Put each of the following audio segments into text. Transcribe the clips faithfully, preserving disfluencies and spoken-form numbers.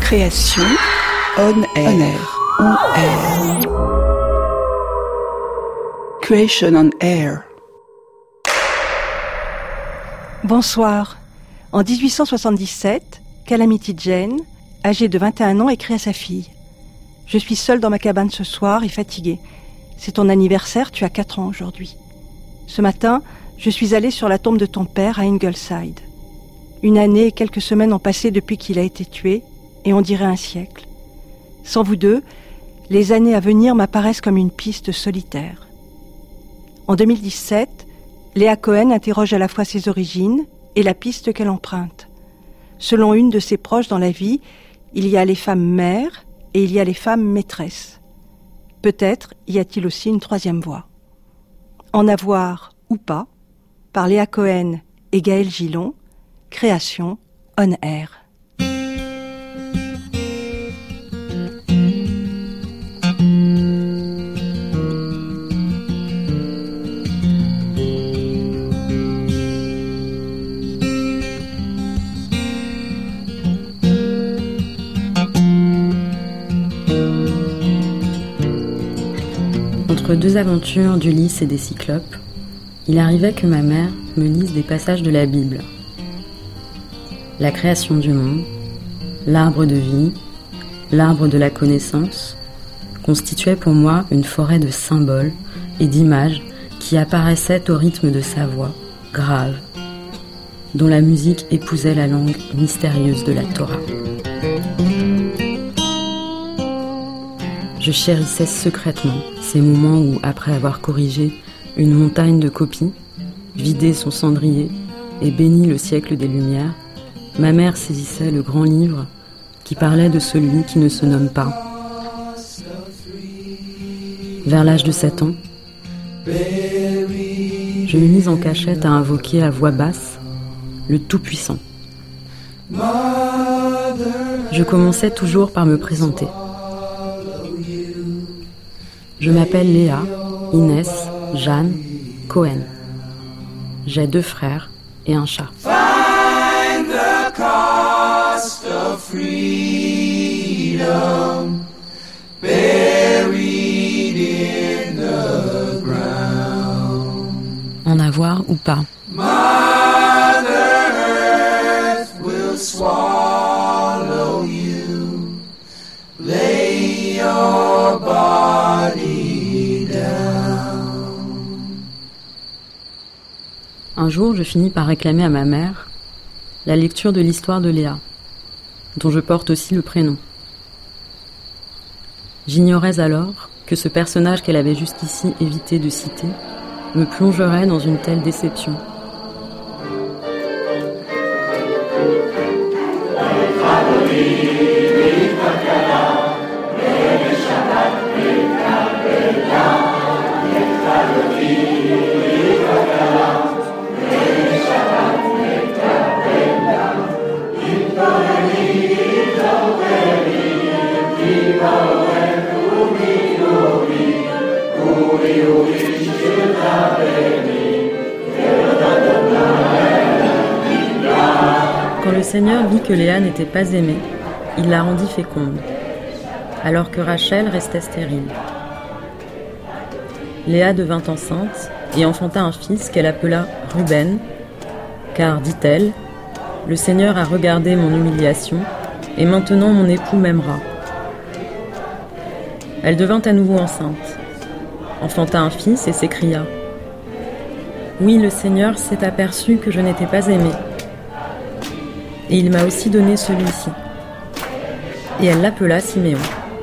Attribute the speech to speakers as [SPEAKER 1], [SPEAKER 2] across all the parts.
[SPEAKER 1] Création on air. On air. Creation on air.
[SPEAKER 2] Bonsoir. En dix-huit cent soixante-dix-sept, Calamity Jane, âgée de vingt et un ans, écrit à sa fille. « Je suis seule dans ma cabane ce soir et fatiguée. C'est ton anniversaire, tu as quatre ans aujourd'hui. Ce matin, je suis allée sur la tombe de ton père à Ingleside. Une année et quelques semaines ont passé depuis qu'il a été tué, et on dirait un siècle. Sans vous deux, les années à venir m'apparaissent comme une piste solitaire. » En deux mille dix-sept, Léa Cohen interroge à la fois ses origines et la piste qu'elle emprunte. Selon une de ses proches dans la vie, il y a les femmes mères et il y a les femmes maîtresses. Peut-être y a-t-il aussi une troisième voie. En avoir ou pas, par Léa Cohen et Gaël Gillon, Création on air.
[SPEAKER 3] Entre deux aventures d'Ulysse et des Cyclopes, il arrivait que ma mère me lise des passages de la Bible. La création du monde, l'arbre de vie, l'arbre de la connaissance, constituaient pour moi une forêt de symboles et d'images qui apparaissaient au rythme de sa voix, grave, dont la musique épousait la langue mystérieuse de la Torah. Je chérissais secrètement ces moments où, après avoir corrigé une montagne de copies, vidé son cendrier et béni le siècle des Lumières, ma mère saisissait le grand livre qui parlait de celui qui ne se nomme pas. Vers l'âge de sept ans, je me mis en cachette à invoquer à voix basse le Tout-Puissant. Je commençais toujours par me présenter. Je m'appelle Léa, Inès, Jeanne, Cohen. J'ai deux frères et un chat. Find the cost of freedom, buried in the ground. En avoir ou pas. Mother Earth will swallow you. Lay your body down. Un jour, je finis par réclamer à ma mère la lecture de l'histoire de Léa, dont je porte aussi le prénom. J'ignorais alors que ce personnage qu'elle avait jusqu'ici évité de citer me plongerait dans une telle déception. Quand le Seigneur vit que Léa n'était pas aimée, il la rendit féconde, alors que Rachel restait stérile. Léa devint enceinte et enfanta un fils qu'elle appela Ruben, car, dit-elle, le Seigneur a regardé mon humiliation et maintenant mon époux m'aimera. Elle devint à nouveau enceinte, enfanta un fils et s'écria « Oui, le Seigneur s'est aperçu que je n'étais pas aimée. Et il m'a aussi donné celui-ci. » Et elle l'appela Siméon.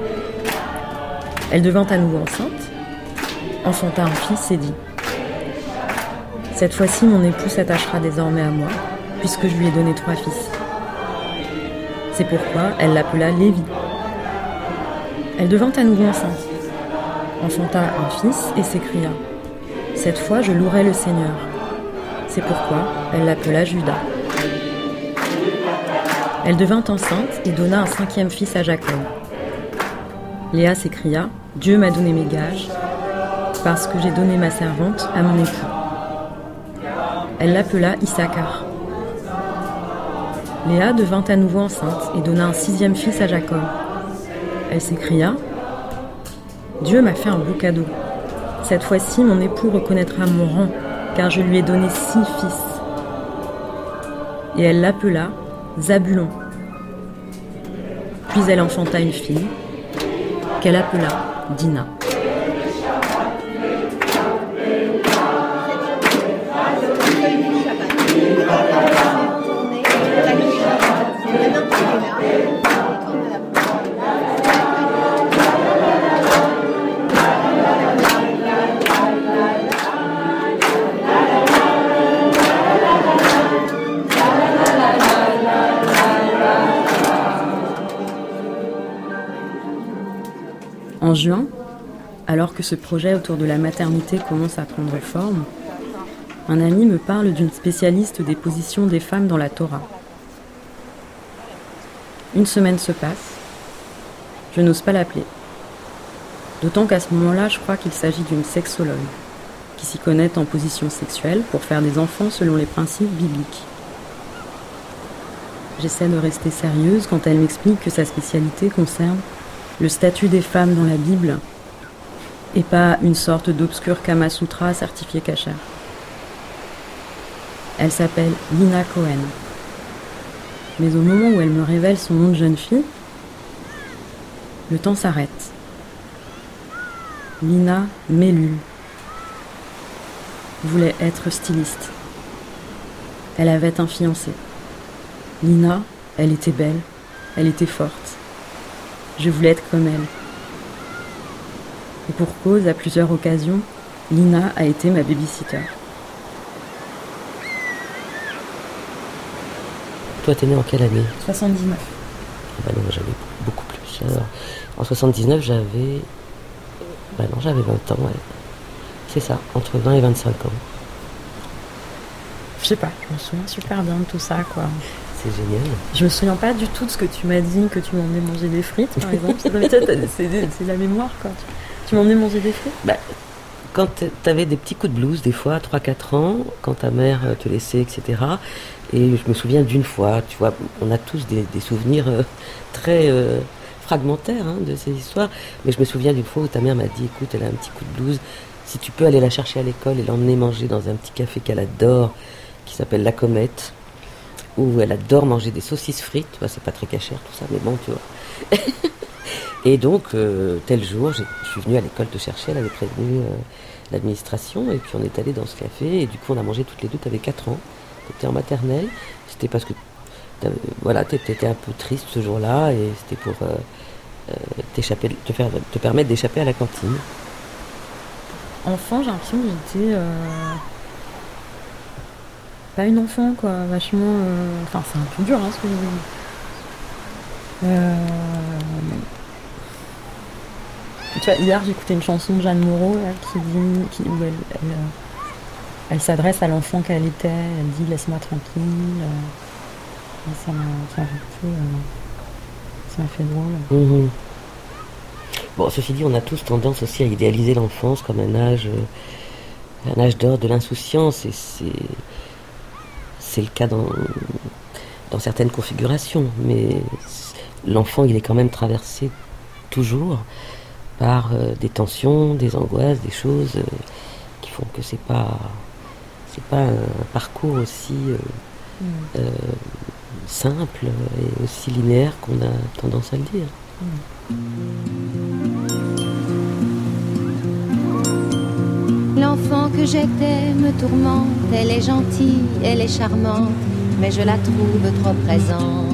[SPEAKER 3] Elle devint à nouveau enceinte, enfanta un fils et dit « Cette fois-ci, mon époux s'attachera désormais à moi, puisque je lui ai donné trois fils. » C'est pourquoi elle l'appela Lévi. Elle devint à nouveau enceinte, enfanta un fils et s'écria « Cette fois, je louerai le Seigneur. » C'est pourquoi elle l'appela Judas. Elle devint enceinte et donna un cinquième fils à Jacob. Léa s'écria « Dieu m'a donné mes gages, parce que j'ai donné ma servante à mon époux. » Elle l'appela Issachar. Léa devint à nouveau enceinte et donna un sixième fils à Jacob. Elle s'écria « Dieu m'a fait un beau cadeau. Cette fois-ci, mon époux reconnaîtra mon rang, car je lui ai donné six fils. » Et elle l'appela Zabulon. Puis elle enfanta une fille, qu'elle appela Dina. En juin, alors que ce projet autour de la maternité commence à prendre forme, un ami me parle d'une spécialiste des positions des femmes dans la Torah. Une semaine se passe, je n'ose pas l'appeler. D'autant qu'à ce moment-là, je crois qu'il s'agit d'une sexologue, qui s'y connaît en position sexuelle pour faire des enfants selon les principes bibliques. J'essaie de rester sérieuse quand elle m'explique que sa spécialité concerne le statut des femmes dans la Bible et pas une sorte d'obscur Kama Sutra certifié kasher. Elle s'appelle Lina Cohen. Mais au moment où elle me révèle son nom de jeune fille, le temps s'arrête. Lina Mellul voulait être styliste. Elle avait un fiancé. Lina, elle était belle, elle était forte. Je voulais être comme elle. Et pour cause, à plusieurs occasions, Lina a été ma babysitter.
[SPEAKER 4] Toi, t'es née en quelle année ?
[SPEAKER 3] soixante-dix-neuf.
[SPEAKER 4] Bah non, j'avais beaucoup plus. Alors, en soixante-dix-neuf, j'avais... Bah non, j'avais vingt ans, ouais. C'est ça, entre vingt et vingt-cinq ans.
[SPEAKER 3] Je sais pas, je me souviens super bien de tout ça, quoi.
[SPEAKER 4] C'est génial.
[SPEAKER 3] Je me souviens pas du tout de ce que tu m'as dit, que tu m'emmenais manger des frites, par exemple. c'est, c'est la mémoire, quoi. Tu m'emmenais manger des frites ?
[SPEAKER 4] Bah, quand t'avais des petits coups de blues, des fois, à trois quatre ans, quand ta mère te laissait, et cetera. Et je me souviens d'une fois, tu vois, on a tous des, des souvenirs euh, très euh, fragmentaires hein, de ces histoires. Mais je me souviens d'une fois où ta mère m'a dit, écoute, elle a un petit coup de blues, si tu peux aller la chercher à l'école et l'emmener manger dans un petit café qu'elle adore, qui s'appelle La Comète, où elle adore manger des saucisses frites, tu vois, c'est pas très cachère tout ça, mais bon, tu vois. Et donc, euh, tel jour, je suis venue à l'école te chercher, elle avait prévenu euh, l'administration, et puis on est allé dans ce café, et du coup on a mangé toutes les deux, t'avais quatre ans, t'étais en maternelle, c'était parce que, voilà, t'étais un peu triste ce jour-là, et c'était pour euh, euh, t'échapper, te, faire, te permettre d'échapper à la cantine.
[SPEAKER 3] Enfant, j'ai l'impression que j'étais... Euh... pas une enfant, quoi, vachement... Euh... Enfin, c'est un peu dur, hein, ce que je veux dire. Euh... Tu vois, hier, j'écoutais une chanson de Jeanne Moreau, là, qui dit... Qui... où elle, elle, euh... elle s'adresse à l'enfant qu'elle était, elle dit « laisse-moi tranquille euh... ». Ça m'a, ça m'a fait... Euh... ça m'a fait drôle.
[SPEAKER 4] Mmh. Bon, ceci dit, on a tous tendance aussi à idéaliser l'enfance comme un âge... Euh... un âge d'or de l'insouciance, et c'est... c'est le cas dans, dans certaines configurations, mais l'enfant, il est quand même traversé toujours par euh, des tensions, des angoisses, des choses euh, qui font que c'est pas, c'est pas un parcours aussi euh, mmh. euh, simple et aussi linéaire qu'on a tendance à le dire. Mmh.
[SPEAKER 5] L'enfant que j'étais me tourmente, elle est gentille, elle est charmante, mais je la trouve trop présente.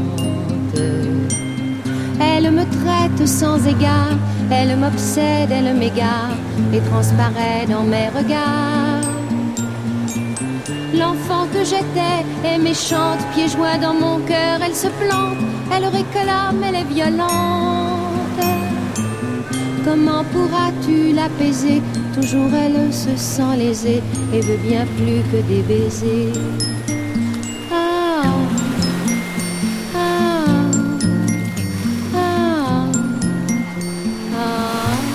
[SPEAKER 5] Elle me traite sans égard, elle m'obsède, elle m'égare et transparaît dans mes regards. L'enfant que j'étais est méchante, pieds joints dans mon cœur, elle se plante, elle réclame, elle est violente. Comment pourras-tu l'apaiser? Toujours elle se sent lésée et veut bien plus que des baisers. Ah, ah, ah, ah.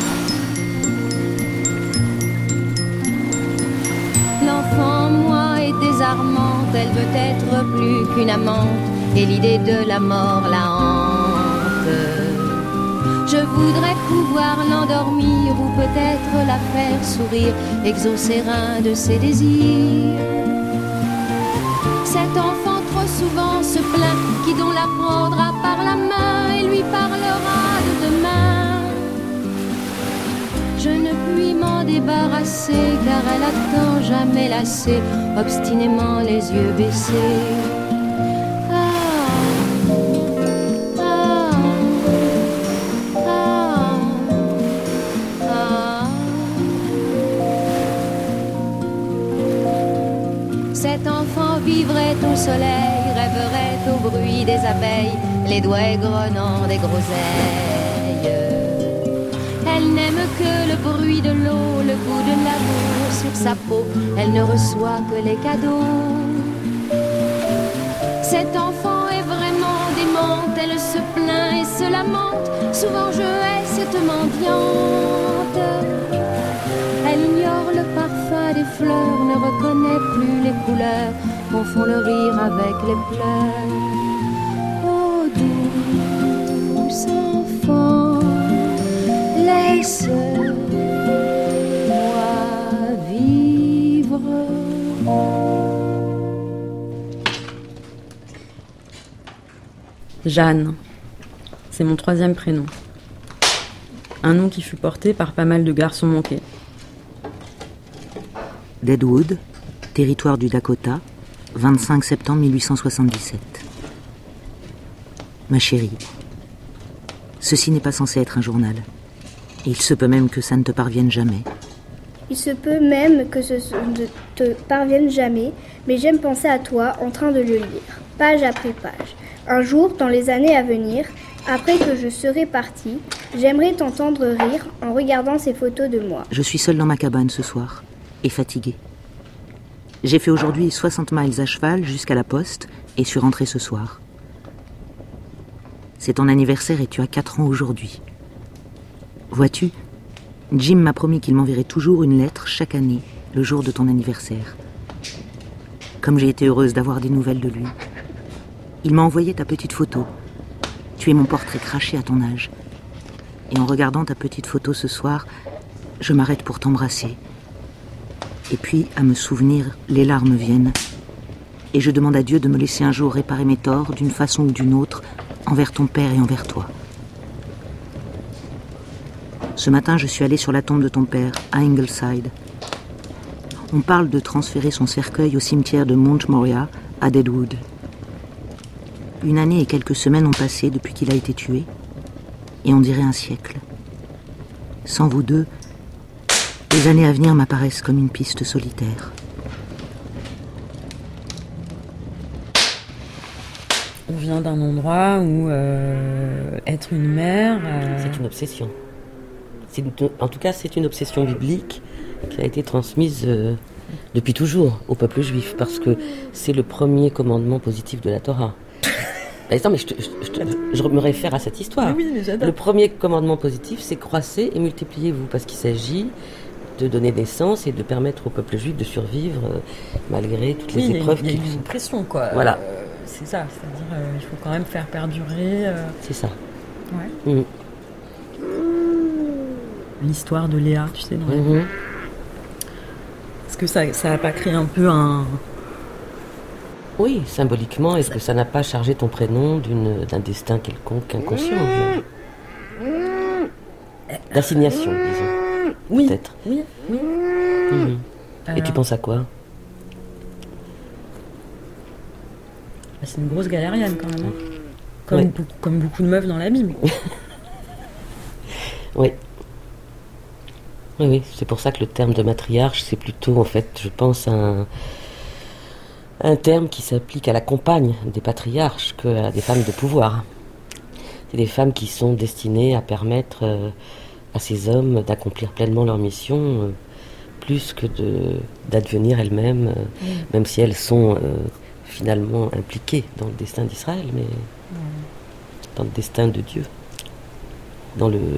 [SPEAKER 5] L'enfant, moi, est désarmante, elle veut être plus qu'une amante, et l'idée de la mort la hante. Je voudrais pouvoir l'endormir ou peut-être la faire sourire, exaucer un de ses désirs. Cet enfant trop souvent se plaint, qui donc la prendra par la main et lui parlera de demain. Je ne puis m'en débarrasser car elle attend jamais lassée, obstinément les yeux baissés. Cet enfant vivrait au soleil, rêverait au bruit des abeilles, les doigts égrenants des groseilles. Elle n'aime que le bruit de l'eau, le goût de l'amour sur sa peau, elle ne reçoit que les cadeaux. Cet enfant est vraiment démente, elle se plaint et se lamente, souvent je hais cette mendiante. Elle ignore le parfum des fleurs, ne reconnaît plus les couleurs, confond le rire avec les pleurs. Oh douce enfant, laisse-moi vivre.
[SPEAKER 3] Jeanne, c'est mon troisième prénom. Un nom qui fut porté par pas mal de garçons manqués.
[SPEAKER 6] Deadwood, territoire du Dakota, vingt-cinq septembre mille huit cent soixante-dix-sept. Ma chérie, ceci n'est pas censé être un journal. Et il se peut même que ça ne te parvienne jamais.
[SPEAKER 7] Il se peut même que ce ne te parvienne jamais, mais j'aime penser à toi en train de le lire, page après page. Un jour, dans les années à venir, après que je serai partie, j'aimerais t'entendre rire en regardant ces photos de moi.
[SPEAKER 6] Je suis seule dans ma cabane ce soir. Et fatiguée. J'ai fait aujourd'hui soixante miles à cheval jusqu'à la poste et suis rentrée ce soir. C'est ton anniversaire et tu as quatre ans aujourd'hui. Vois-tu, Jim m'a promis qu'il m'enverrait toujours une lettre chaque année, le jour de ton anniversaire. Comme j'ai été heureuse d'avoir des nouvelles de lui. Il m'a envoyé ta petite photo. Tu es mon portrait craché à ton âge. Et en regardant ta petite photo ce soir, je m'arrête pour t'embrasser. Et puis, à me souvenir, les larmes viennent. Et je demande à Dieu de me laisser un jour réparer mes torts, d'une façon ou d'une autre, envers ton père et envers toi. Ce matin, je suis allée sur la tombe de ton père, à Ingleside. On parle de transférer son cercueil au cimetière de Mount Moriah, à Deadwood. Une année et quelques semaines ont passé depuis qu'il a été tué, et on dirait un siècle. Sans vous deux, les années à venir m'apparaissent comme une piste solitaire.
[SPEAKER 3] On vient d'un endroit où euh, être une mère... Euh...
[SPEAKER 4] C'est une obsession. C'est une, en tout cas, c'est une obsession biblique qui a été transmise euh, depuis toujours au peuple juif, parce que c'est le premier commandement positif de la Torah. Attends, mais je, te, je, te, je me réfère à cette histoire.
[SPEAKER 3] Oui, mais j'adore.
[SPEAKER 4] Le premier commandement positif, c'est croissez et multipliez-vous, parce qu'il s'agit de donner naissance et de permettre au peuple juif de survivre euh, malgré toutes les
[SPEAKER 3] oui,
[SPEAKER 4] épreuves
[SPEAKER 3] qu'il y a
[SPEAKER 4] qui...
[SPEAKER 3] une pression, quoi.
[SPEAKER 4] Voilà.
[SPEAKER 3] Euh, c'est ça, c'est-à-dire euh, il faut quand même faire perdurer... Euh...
[SPEAKER 4] C'est ça.
[SPEAKER 3] Ouais.
[SPEAKER 4] Mmh.
[SPEAKER 3] L'histoire de Léa, tu sais. Dans
[SPEAKER 4] mmh.
[SPEAKER 3] les... Est-ce que ça ça a pas créé un peu un...
[SPEAKER 4] Oui, symboliquement, est-ce que ça n'a pas chargé ton prénom d'une, d'un destin quelconque inconscient, d'assignation, disons.
[SPEAKER 3] Oui,
[SPEAKER 4] peut-être.
[SPEAKER 3] oui, oui.
[SPEAKER 4] Mmh.
[SPEAKER 3] Alors...
[SPEAKER 4] Et tu penses à quoi?
[SPEAKER 3] C'est une grosse galérienne quand même. Comme,
[SPEAKER 4] ouais.
[SPEAKER 3] beaucoup, comme beaucoup de meufs dans la Bible.
[SPEAKER 4] Oui. Oui, oui, c'est pour ça que le terme de matriarche, c'est plutôt, en fait, je pense, un, un terme qui s'applique à la compagne des patriarches qu'à des femmes de pouvoir. C'est des femmes qui sont destinées à permettre euh, à ces hommes d'accomplir pleinement leur mission, euh, plus que de, d'advenir elles-mêmes, euh, mmh. même si elles sont euh, finalement impliquées dans le destin d'Israël, mais mmh. dans le destin de Dieu, dans le...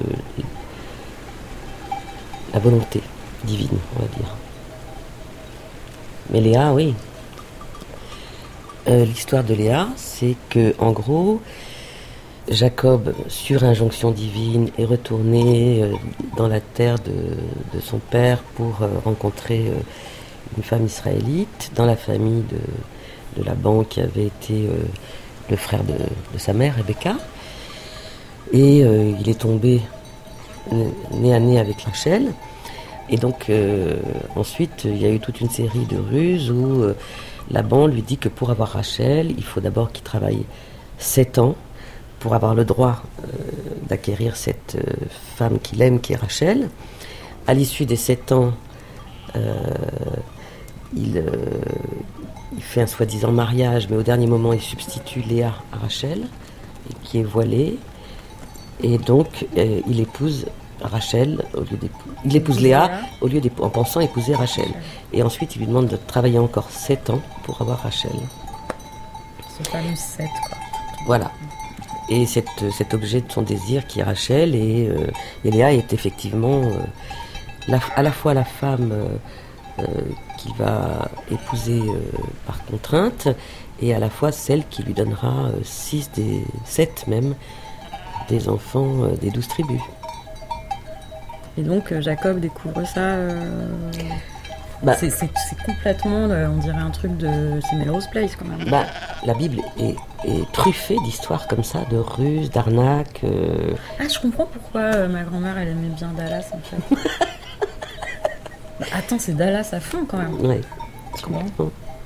[SPEAKER 4] la volonté divine, on va dire. Mais Léa, oui. euh, l'histoire de Léa, c'est que, en gros, Jacob, sur injonction divine, est retourné euh, dans la terre de, de son père pour euh, rencontrer euh, une femme israélite, dans la famille de, de Laban, qui avait été euh, le frère de, de sa mère, Rebecca. Et euh, il est tombé nez à nez avec Rachel. Et donc, euh, ensuite, il y a eu toute une série de ruses où euh, Laban lui dit que pour avoir Rachel, il faut d'abord qu'il travaille sept ans pour avoir le droit euh, d'acquérir cette euh, femme qu'il aime, qui est Rachel. À l'issue des sept ans, euh, il, euh, il fait un soi-disant mariage, mais au dernier moment, il substitue Léa à Rachel, qui est voilée. Et donc, euh, il épouse Rachel, au lieu d'épouser, il épouse Léa, au lieu en pensant épouser Rachel. Et ensuite, il lui demande de travailler encore sept ans pour avoir Rachel.
[SPEAKER 3] Ce fameux sept, quoi.
[SPEAKER 4] Voilà. Et cette, cet objet de son désir qui est Rachel, et, euh, et Léa est effectivement euh, la, à la fois la femme euh, euh, qu'il va épouser euh, par contrainte, et à la fois celle qui lui donnera euh, six des sept même des enfants euh, des douze tribus.
[SPEAKER 3] Et donc euh, Jacob découvre ça. Euh...
[SPEAKER 4] Bah,
[SPEAKER 3] c'est, c'est, c'est complètement, euh, on dirait un truc de. C'est Melrose Place quand même.
[SPEAKER 4] Bah, la Bible est, est truffée d'histoires comme ça, de ruses, d'arnaques. Euh...
[SPEAKER 3] Ah, je comprends pourquoi euh, ma grand-mère elle aimait bien Dallas en fait. Bah, attends, c'est Dallas à fond quand même.
[SPEAKER 4] Oui, je comprends.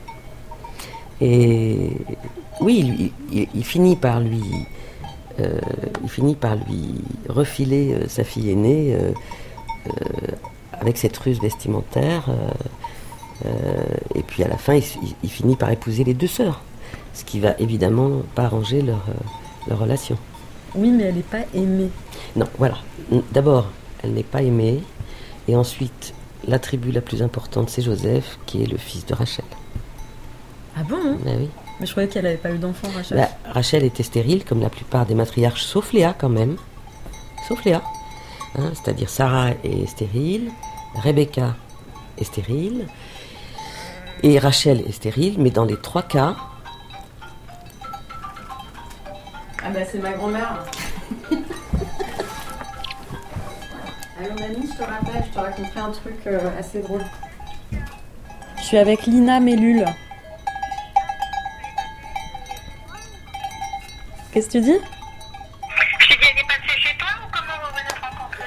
[SPEAKER 4] Et oui, il, il, il finit par lui. Euh, il finit par lui refiler euh, sa fille aînée euh, euh, avec cette ruse vestimentaire euh, euh, et puis à la fin il, il, il finit par épouser les deux sœurs, ce qui va évidemment pas arranger leur, euh, leur relation.
[SPEAKER 3] Oui, mais elle n'est pas aimée.
[SPEAKER 4] Non, voilà. D'abord, elle n'est pas aimée, et ensuite la tribu la plus importante, c'est Joseph, qui est le fils de Rachel.
[SPEAKER 3] Ah bon, hein?
[SPEAKER 4] Ben oui.
[SPEAKER 3] Mais je croyais qu'elle n'avait pas eu d'enfant, Rachel.
[SPEAKER 4] Bah, Rachel était stérile, comme la plupart des matriarches, sauf Léa quand même. Sauf Léa. Hein, c'est-à-dire Sarah est stérile, Rebecca est stérile, et Rachel est stérile, mais dans les trois cas...
[SPEAKER 3] Ah bah c'est ma grand-mère. Allô mamie, je te rappelle, je te raconterai un truc euh, assez drôle. Je suis avec Lina Mellul. Qu'est-ce que tu dis?
[SPEAKER 8] Je t'ai dit, elle est passée chez toi ou comment vous vous êtes rencontrés?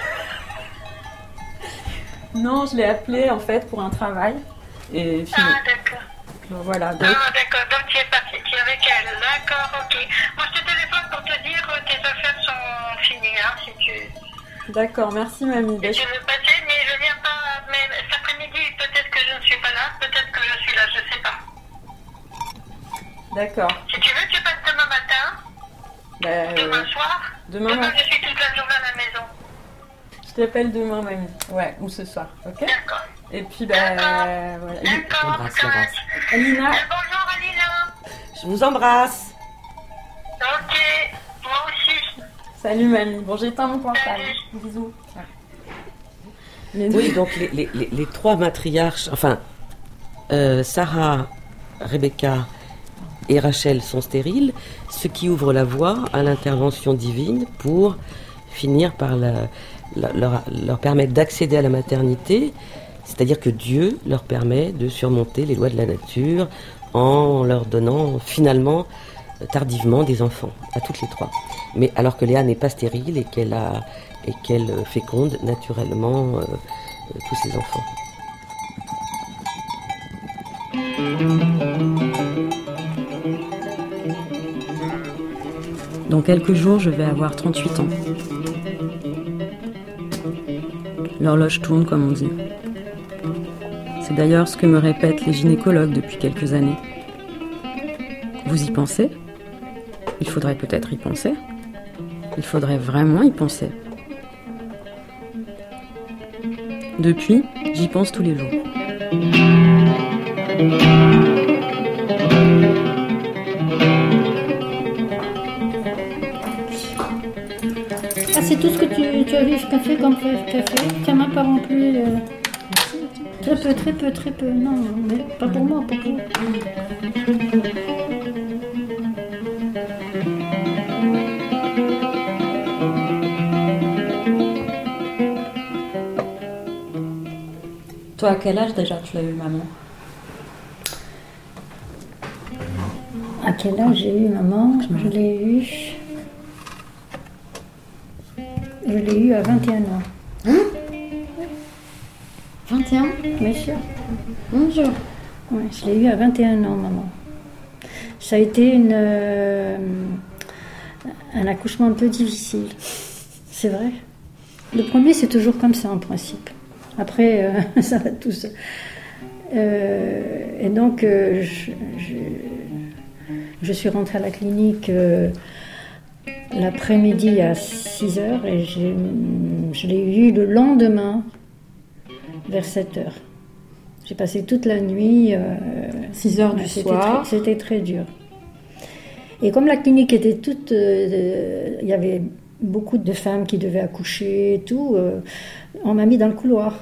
[SPEAKER 3] Non, je l'ai appelée en fait pour un travail. Et fini.
[SPEAKER 8] Ah, d'accord.
[SPEAKER 3] Donc, voilà. Donc...
[SPEAKER 8] Ah, d'accord. Donc tu es partie, tu es avec elle. D'accord, ok. Moi, je te téléphone pour te dire que tes affaires sont finies, hein, si tu...
[SPEAKER 3] D'accord, merci mamie.
[SPEAKER 8] Si tu veux passer, mais je viens pas... Mais cet après-midi, peut-être que je ne suis pas là, peut-être que je suis là, je sais pas.
[SPEAKER 3] D'accord.
[SPEAKER 8] Si tu veux, tu passes demain matin.
[SPEAKER 3] Bah,
[SPEAKER 8] demain soir.
[SPEAKER 3] Demain,
[SPEAKER 8] demain je suis toute la journée à la maison.
[SPEAKER 3] Je t'appelle demain, mamie. Ouais, ou ce soir, ok?
[SPEAKER 8] D'accord.
[SPEAKER 3] Et puis, bah,
[SPEAKER 8] D'accord.
[SPEAKER 3] voilà.
[SPEAKER 8] D'accord.
[SPEAKER 4] Embrasse, embrasse.
[SPEAKER 3] Alina.
[SPEAKER 8] Et bonjour, Alina.
[SPEAKER 4] Je vous embrasse.
[SPEAKER 8] Ok, moi aussi.
[SPEAKER 3] Salut, mamie. Bon, j'éteins mon portable.
[SPEAKER 8] Salut.
[SPEAKER 3] Bisous. Ouais.
[SPEAKER 4] Oui, donc les, les, les, les trois matriarches, enfin, euh, Sarah, Rebecca et Rachel sont stériles, ce qui ouvre la voie à l'intervention divine pour finir par la, la, leur, leur permettre d'accéder à la maternité, c'est-à-dire que Dieu leur permet de surmonter les lois de la nature en leur donnant finalement, tardivement, des enfants, à toutes les trois. Mais alors que Léa n'est pas stérile et qu'elle, a, et qu'elle féconde naturellement euh, euh, tous ses enfants.
[SPEAKER 3] Dans quelques jours, je vais avoir trente-huit ans. L'horloge tourne, comme on dit. C'est d'ailleurs ce que me répètent les gynécologues depuis quelques années. Vous y pensez? Il faudrait peut-être y penser. Il faudrait vraiment y penser. Depuis, j'y pense tous les jours.
[SPEAKER 9] Ah, c'est tout ce que tu, tu as vu jusqu'à fait comme café. Tu n'en as pas rempli. Euh... Très peu, très peu, très peu. Non, mais pas pour moi, pas pour moi.
[SPEAKER 3] Toi, à quel âge déjà tu l'as eu, maman?
[SPEAKER 9] À quel âge j'ai eu maman? Je l'ai eu. Je l'ai eu à vingt et un ans.
[SPEAKER 3] Hein? vingt et un?
[SPEAKER 9] Bien sûr.
[SPEAKER 3] Mon Dieu.
[SPEAKER 9] Ouais, je l'ai eu à vingt et un ans, maman. Ça a été une, euh, un accouchement un peu difficile. C'est vrai. Le premier, c'est toujours comme ça, en principe. Après, euh, ça va tout seul. Euh, et donc, euh, je, je, je suis rentrée à la clinique euh, l'après-midi à six heures et j'ai, je l'ai eu le lendemain vers sept heures. J'ai passé toute la nuit. Euh,
[SPEAKER 3] six heures du
[SPEAKER 9] c'était
[SPEAKER 3] soir.
[SPEAKER 9] Très, c'était très dur. Et comme la clinique était toute... Euh, il y avait beaucoup de femmes qui devaient accoucher et tout, euh, on m'a mis dans le couloir.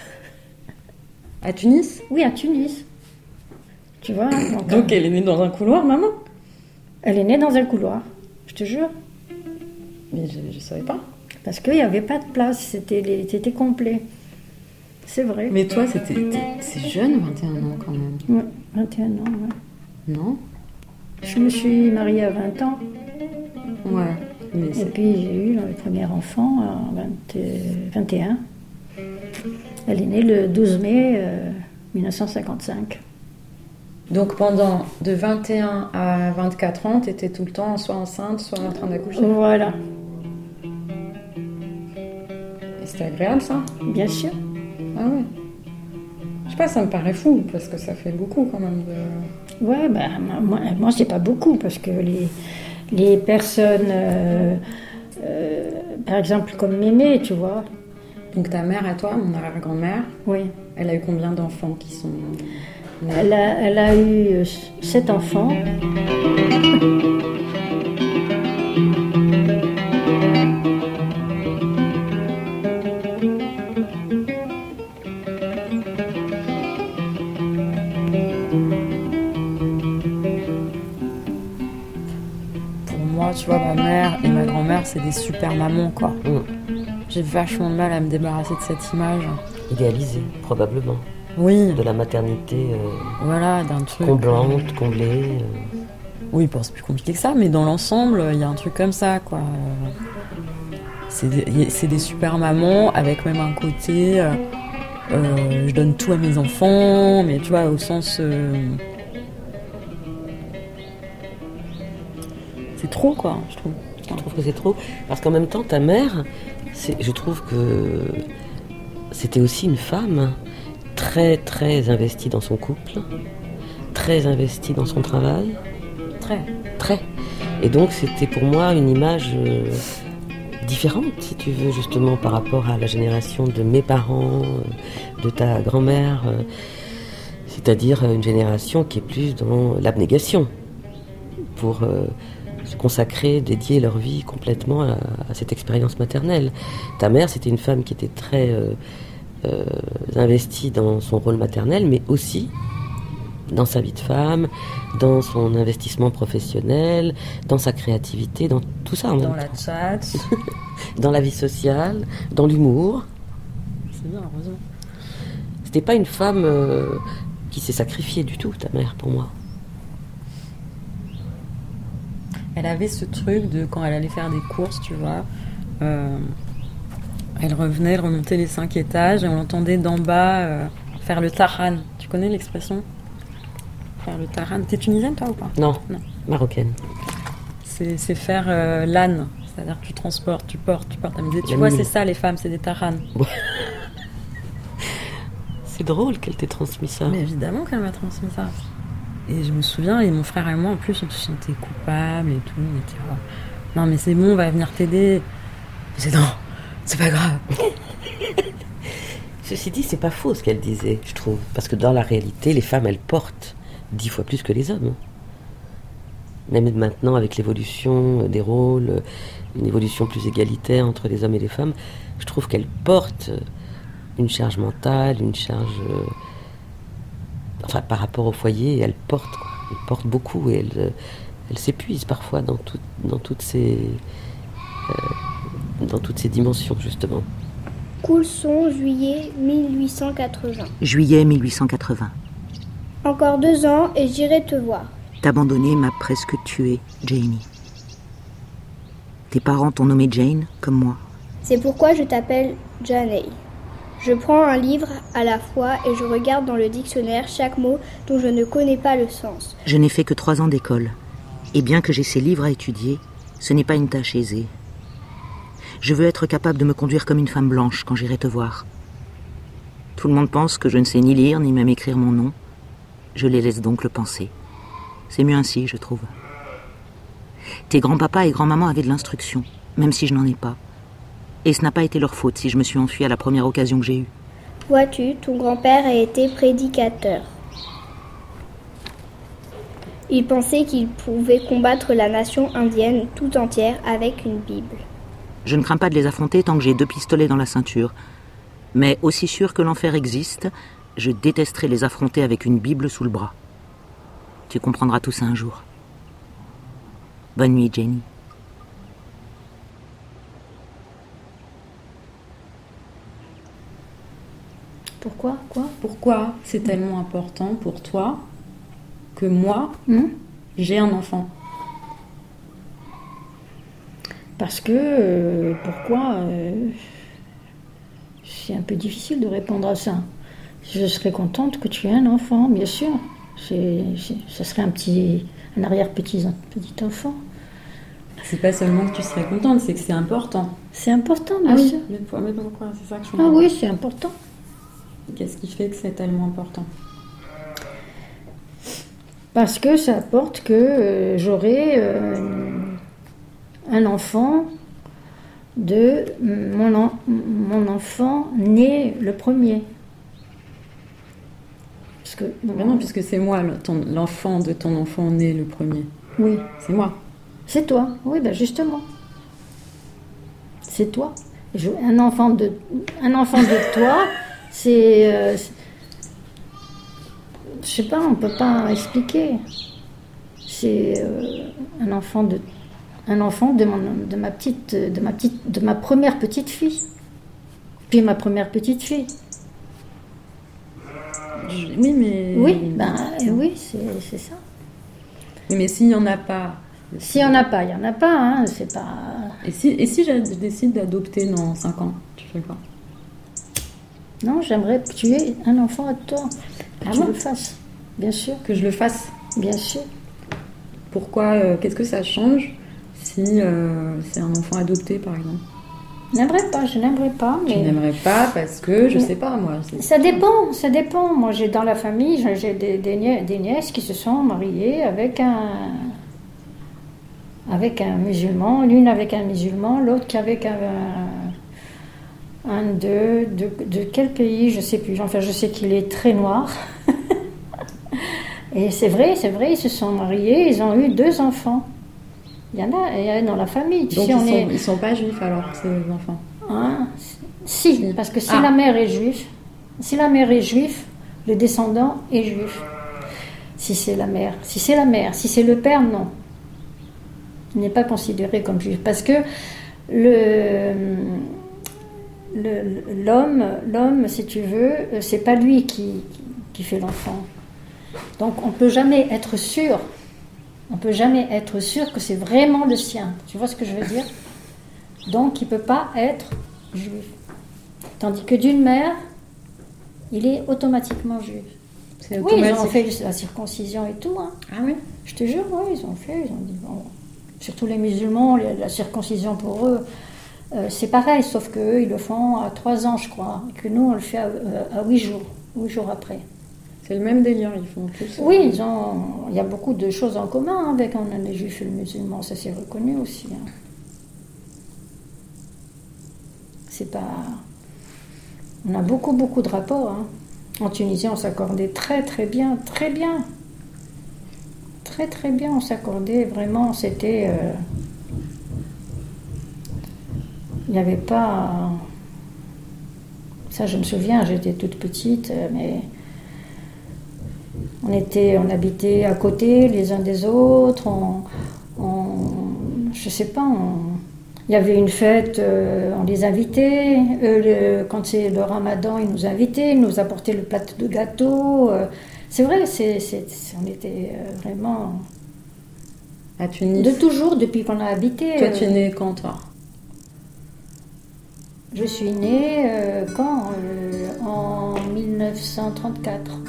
[SPEAKER 3] À Tunis?
[SPEAKER 9] Oui, à Tunis. Tu vois. Donc,
[SPEAKER 3] Donc elle est née dans un couloir, maman?
[SPEAKER 9] Elle est née dans un couloir, je te jure.
[SPEAKER 3] Mais je, je savais pas.
[SPEAKER 9] Parce qu'il n'y avait pas de place, c'était, les, c'était complet. C'est vrai.
[SPEAKER 3] Mais toi, c'était, c'est jeune, vingt et un ans quand même.
[SPEAKER 9] Ouais, vingt et un ans, ouais.
[SPEAKER 3] Non?
[SPEAKER 9] Je me suis mariée à vingt ans.
[SPEAKER 3] Ouais. Mais
[SPEAKER 9] Et
[SPEAKER 3] c'est...
[SPEAKER 9] puis j'ai eu le premier enfant à vingt, vingt et un. Elle est née le douze mai euh, dix-neuf cent cinquante-cinq.
[SPEAKER 3] Donc pendant de vingt et un à vingt-quatre ans, tu étais tout le temps soit enceinte, soit en train d'accoucher.
[SPEAKER 9] Voilà.
[SPEAKER 3] Et c'était agréable ça?
[SPEAKER 9] Bien sûr.
[SPEAKER 3] Ah ouais. Je sais pas, ça me paraît fou, parce que ça fait beaucoup quand même de...
[SPEAKER 9] Ouais, ben, moi, moi c'est pas beaucoup, parce que les, les personnes, euh, euh, par exemple comme Mémé, tu vois.
[SPEAKER 3] Donc ta mère à toi, mon arrière-grand-mère,
[SPEAKER 9] oui.
[SPEAKER 3] Elle a eu combien d'enfants qui sont nés?
[SPEAKER 9] Elle a, elle a eu sept enfants.
[SPEAKER 3] Pour moi, tu vois, ma mère et ma grand-mère, c'est des super mamans, quoi.
[SPEAKER 4] Mmh.
[SPEAKER 3] J'ai vachement de mal à me débarrasser de cette image.
[SPEAKER 4] Idéalisée, probablement.
[SPEAKER 3] Oui.
[SPEAKER 4] De la maternité euh,
[SPEAKER 3] voilà, d'un truc.
[SPEAKER 4] comblante, comblée. Euh...
[SPEAKER 3] Oui, bon, c'est plus compliqué que ça, mais dans l'ensemble, il y a un truc comme ça, quoi. C'est des, c'est des super mamans avec même un côté. Euh, euh, je donne tout à mes enfants, mais tu vois, au sens. Euh, c'est trop, quoi, je trouve.
[SPEAKER 4] Je trouve que c'est trop. Parce qu'en même temps, ta mère, c'est, je trouve que c'était aussi une femme très, très investie dans son couple, très investie dans son travail.
[SPEAKER 3] Très.
[SPEAKER 4] Très. Et donc, c'était pour moi une image euh, différente, si tu veux, justement, par rapport à la génération de mes parents, euh, de ta grand-mère. Euh, c'est-à-dire une génération qui est plus dans l'abnégation pour... Euh, se consacrer, dédier leur vie complètement à, à cette expérience maternelle. Ta mère, c'était une femme qui était très euh, euh, investie dans son rôle maternel, mais aussi dans sa vie de femme, dans son investissement professionnel, dans sa créativité, dans tout ça en même temps.
[SPEAKER 3] Dans la chat.
[SPEAKER 4] Dans la vie sociale, dans l'humour.
[SPEAKER 3] C'est bien, heureusement.
[SPEAKER 4] C'était pas une femme euh, qui s'est sacrifiée du tout, ta mère, pour moi.
[SPEAKER 3] Elle avait ce truc de quand elle allait faire des courses, tu vois, euh, elle revenait, elle remontait les cinq étages et on l'entendait d'en bas euh, faire le taran. Tu connais l'expression? Faire le taran. T'es tunisienne toi ou pas?
[SPEAKER 4] Non,
[SPEAKER 3] non.
[SPEAKER 4] Marocaine.
[SPEAKER 3] C'est, c'est faire euh, l'âne, c'est-à-dire que tu transportes, tu portes, tu portes. Elle me disait, tu
[SPEAKER 4] La
[SPEAKER 3] vois,
[SPEAKER 4] nuit.
[SPEAKER 3] c'est ça les femmes, c'est des taran.
[SPEAKER 4] C'est drôle qu'elle t'ait transmis ça.
[SPEAKER 3] Mais évidemment qu'elle m'a transmis ça. Et je me souviens, et mon frère et moi, en plus, on se sentait coupables et tout. On était, oh, non, mais c'est bon, on va venir t'aider. Je disais, non, c'est pas grave.
[SPEAKER 4] Ceci dit, c'est pas faux ce qu'elle disait, je trouve. Parce que dans la réalité, les femmes, elles portent dix fois plus que les hommes. Même maintenant, avec l'évolution des rôles, une évolution plus égalitaire entre les hommes et les femmes, je trouve qu'elles portent une charge mentale, une charge... Enfin, par rapport au foyer, elle porte, quoi. Elle porte beaucoup et elle, elle s'épuise parfois dans, tout, dans, toutes ces, euh, dans toutes ces dimensions, justement.
[SPEAKER 7] Coulson, juillet mille huit cent quatre-vingts.
[SPEAKER 6] Juillet mille huit cent quatre-vingts.
[SPEAKER 7] Encore deux ans et j'irai te voir.
[SPEAKER 6] T'abandonner m'a presque tuée, Janie. Tes parents t'ont nommée Jane, comme moi.
[SPEAKER 7] C'est pourquoi je t'appelle Janey. Je prends un livre à la fois et je regarde dans le dictionnaire chaque mot dont je ne connais pas le sens.
[SPEAKER 6] Je n'ai fait que trois ans d'école. Et bien que j'ai ces livres à étudier, ce n'est pas une tâche aisée. Je veux être capable de me conduire comme une femme blanche quand j'irai te voir. Tout le monde pense que je ne sais ni lire ni même écrire mon nom. Je les laisse donc le penser. C'est mieux ainsi, je trouve. Tes grands-papas et grand-maman avaient de l'instruction, même si je n'en ai pas. Et ce n'a pas été leur faute si je me suis enfuie à la première occasion que j'ai eue.
[SPEAKER 7] Vois-tu, ton grand-père a été prédicateur. Il pensait qu'il pouvait combattre la nation indienne tout entière avec une Bible.
[SPEAKER 6] Je ne crains pas de les affronter tant que j'ai deux pistolets dans la ceinture. Mais aussi sûr que l'enfer existe, je détesterais les affronter avec une Bible sous le bras. Tu comprendras tout ça un jour. Bonne nuit, Jenny.
[SPEAKER 9] Pourquoi quoi
[SPEAKER 3] Pourquoi c'est tellement important pour toi que moi,
[SPEAKER 9] hmm
[SPEAKER 3] j'ai un enfant?
[SPEAKER 9] Parce que, euh, pourquoi euh, c'est un peu difficile de répondre à ça. Je serais contente que tu aies un enfant, bien sûr. C'est, c'est, ça serait un petit, un arrière-petit petit enfant.
[SPEAKER 3] C'est pas seulement que tu serais contente, c'est que c'est important.
[SPEAKER 9] C'est important, bien
[SPEAKER 3] ah
[SPEAKER 9] sûr.
[SPEAKER 3] Oui, mais, mais pourquoi? C'est ça que je
[SPEAKER 9] Ah
[SPEAKER 3] comprends.
[SPEAKER 9] oui, c'est important.
[SPEAKER 3] Qu'est-ce qui fait que c'est tellement important?
[SPEAKER 9] Parce que ça apporte que euh, j'aurai euh, un enfant de mon, en, mon enfant né le premier. Parce que,
[SPEAKER 3] mais non, puisque c'est moi, le, ton, l'enfant de ton enfant né le premier.
[SPEAKER 9] Oui.
[SPEAKER 3] C'est moi.
[SPEAKER 9] C'est toi, oui, ben justement. C'est toi. Je, un, enfant de, un enfant de toi, c'est... Euh, c'est je sais pas, on peut pas expliquer. C'est euh, un enfant de... Un enfant de, mon, de, ma petite, de, ma petite, de ma première petite fille. Puis ma première petite fille.
[SPEAKER 3] Oui, mais...
[SPEAKER 9] Oui, ben, oui c'est, c'est ça.
[SPEAKER 3] Oui, mais s'il n'y en a pas...
[SPEAKER 9] S'il n'y en a pas, il n'y en a pas, hein, c'est pas...
[SPEAKER 3] Et si, et si je décide d'adopter dans cinq ans, tu fais quoi?
[SPEAKER 9] Non, j'aimerais que tu aies un enfant à toi, que
[SPEAKER 3] ah
[SPEAKER 9] tu
[SPEAKER 3] bon
[SPEAKER 9] le fasses, bien sûr.
[SPEAKER 3] Que je le fasse?
[SPEAKER 9] Bien sûr.
[SPEAKER 3] Pourquoi, euh, qu'est-ce que ça change si euh, c'est un enfant adopté, par exemple?
[SPEAKER 9] Je n'aimerais pas, je n'aimerais pas. Mais...
[SPEAKER 3] Tu n'aimerais pas parce que, je sais pas, moi... C'est...
[SPEAKER 9] Ça dépend, ça dépend. Moi, j'ai dans la famille, j'ai des, des, nièces, des nièces qui se sont mariées avec un... avec un musulman, l'une avec un musulman, l'autre avec un... un de, de, de quel pays, je sais plus. Enfin, je sais qu'il est très noir. Et c'est vrai, c'est vrai, ils se sont mariés, ils ont eu deux enfants. Il y en a, il y en a dans la famille.
[SPEAKER 3] Donc
[SPEAKER 9] si
[SPEAKER 3] ils,
[SPEAKER 9] on
[SPEAKER 3] sont,
[SPEAKER 9] est...
[SPEAKER 3] ils sont pas juifs alors, ces enfants?
[SPEAKER 9] Hein? Si, parce que si
[SPEAKER 3] ah.
[SPEAKER 9] la mère est juive, si la mère est juive, le descendant est juif. Si c'est la mère, si c'est la mère, si c'est le père, non. Il n'est pas considéré comme juif. Parce que le... Le, l'homme, l'homme, si tu veux, c'est pas lui qui, qui fait l'enfant. Donc on peut jamais être sûr, on peut jamais être sûr que c'est vraiment le sien. Tu vois ce que je veux dire? Donc il peut pas être juif. Tandis que d'une mère, il est automatiquement juif.
[SPEAKER 3] C'est
[SPEAKER 9] oui, ils ont fait la circoncision et tout. Hein.
[SPEAKER 3] Ah oui?
[SPEAKER 9] Je te jure, oui, ils ont fait. Ils ont dit, bon, surtout les musulmans, la circoncision pour eux. Euh, c'est pareil, sauf qu'eux, ils le font à trois ans, je crois, et que nous, on le fait à, à huit jours, huit jours après.
[SPEAKER 3] C'est le même délire, ils font tous.
[SPEAKER 9] Oui, ils ont, il y a beaucoup de choses en commun avec les juifs et les musulmans, ça c'est reconnu aussi. Hein. C'est pas... On a beaucoup, beaucoup de rapports. Hein. En Tunisie, on s'accordait très, très bien, très bien. Très, très bien, on s'accordait, vraiment, c'était... Euh... Il n'y avait pas... Ça, je me souviens, j'étais toute petite, mais on était, on habitait à côté les uns des autres. On, on, je sais pas, on, Il y avait une fête, euh, on les invitait. Euh, le, quand c'est le ramadan, ils nous invitaient, ils nous apportaient le plat de gâteau. Euh, c'est vrai, c'est, c'est, on était euh, vraiment...
[SPEAKER 3] À Tunis.
[SPEAKER 9] De toujours, depuis qu'on a habité.
[SPEAKER 3] Toi, tu es née quand, toi ?
[SPEAKER 9] Je suis née euh, quand euh, en dix-neuf cent trente-quatre.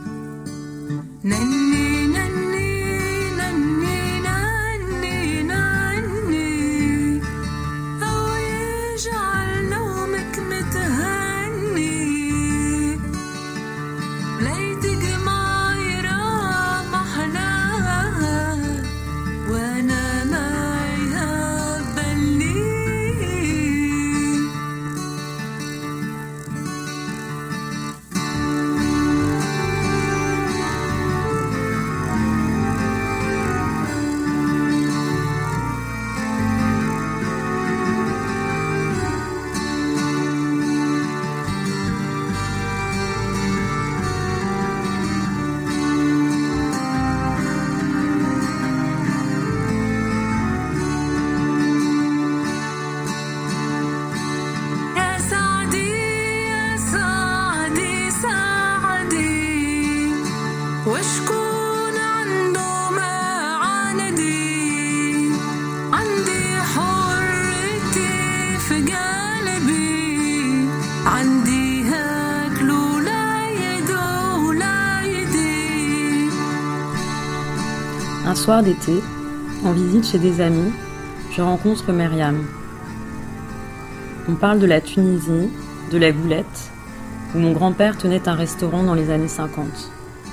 [SPEAKER 3] Un soir d'été, en visite chez des amis, je rencontre Myriam. On parle de la Tunisie, de la Goulette, où mon grand-père tenait un restaurant dans les années cinquante.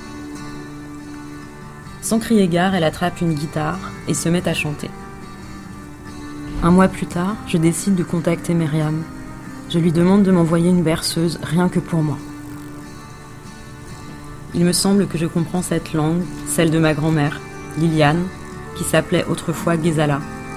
[SPEAKER 3] Sans crier gare, elle attrape une guitare et se met à chanter. Un mois plus tard, je décide de contacter Myriam. Je lui demande de m'envoyer une berceuse, rien que pour moi. Il me semble que je comprends cette langue, celle de ma grand-mère, Liliane, qui s'appelait autrefois Ghezala.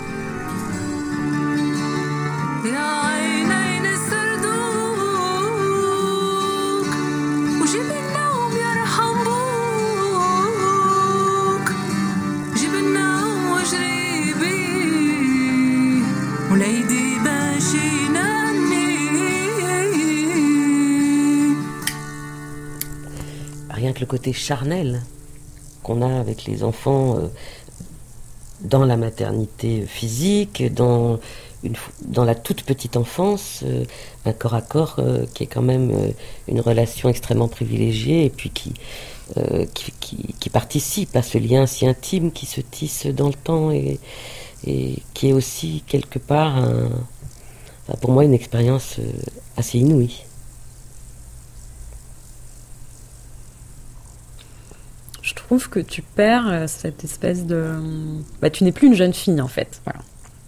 [SPEAKER 4] Rien que le côté charnel qu'on a avec les enfants euh, dans la maternité physique, dans, une, dans la toute petite enfance, euh, un corps à corps euh, qui est quand même euh, une relation extrêmement privilégiée et puis qui, euh, qui, qui, qui participe à ce lien si intime qui se tisse dans le temps et, et qui est aussi quelque part, un, enfin pour moi, une expérience euh, assez inouïe.
[SPEAKER 3] Je trouve que tu perds cette espèce de... Bah, tu n'es plus une jeune fille, en fait. Voilà.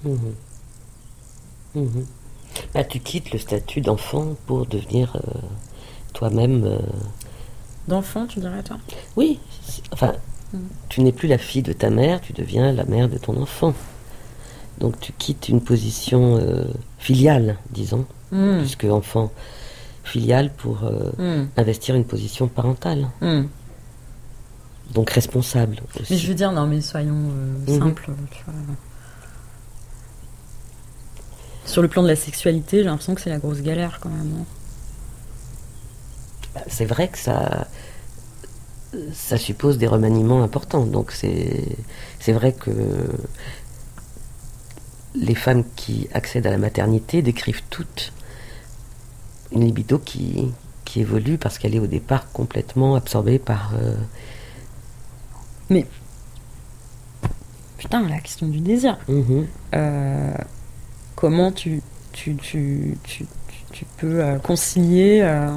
[SPEAKER 4] Mmh. Mmh. Bah, tu quittes le statut d'enfant pour devenir euh, toi-même... Euh...
[SPEAKER 3] D'enfant, tu dirais, toi ?
[SPEAKER 4] Oui. Enfin, mmh. tu n'es plus la fille de ta mère, tu deviens la mère de ton enfant. Donc tu quittes une position euh, filiale, disons, mmh. plus que enfant filial pour euh, mmh. investir une position parentale. Mmh. Donc responsable aussi.
[SPEAKER 3] Mais je veux dire, non mais soyons euh, mmh. simples. Tu vois. Sur le plan de la sexualité, j'ai l'impression que c'est la grosse galère quand même.
[SPEAKER 4] Bah, c'est vrai que ça, ça suppose des remaniements importants. Donc c'est, c'est vrai que les femmes qui accèdent à la maternité décrivent toutes une libido qui, qui évolue parce qu'elle est au départ complètement absorbée par... Euh,
[SPEAKER 3] Mais, putain, la question du désir. Mmh. Euh, comment tu, tu, tu, tu, tu peux euh, concilier... Euh,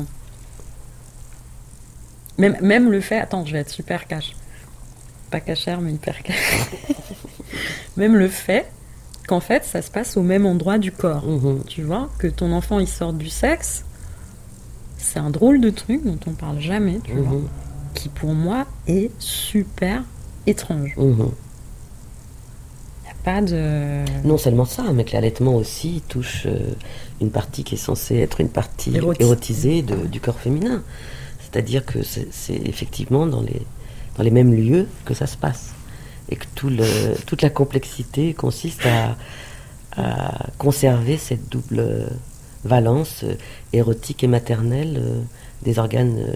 [SPEAKER 3] même, même le fait... Attends, je vais être super cash. Pas cachère, mais hyper cash. Même le fait qu'en fait, ça se passe au même endroit du corps. Mmh. Tu vois, que ton enfant, il sorte du sexe, c'est un drôle de truc dont on parle jamais, tu mmh. vois. Qui pour moi est super étrange. Il mmh. n'y a pas de...
[SPEAKER 4] Non seulement ça, mais que l'allaitement aussi touche euh, une partie qui est censée être une partie Érotis. érotisée de, du corps féminin. C'est-à-dire que c'est, c'est effectivement dans les, dans les mêmes lieux que ça se passe. Et que tout le, toute la complexité consiste à, à conserver cette double valence euh, érotique et maternelle euh, des organes euh,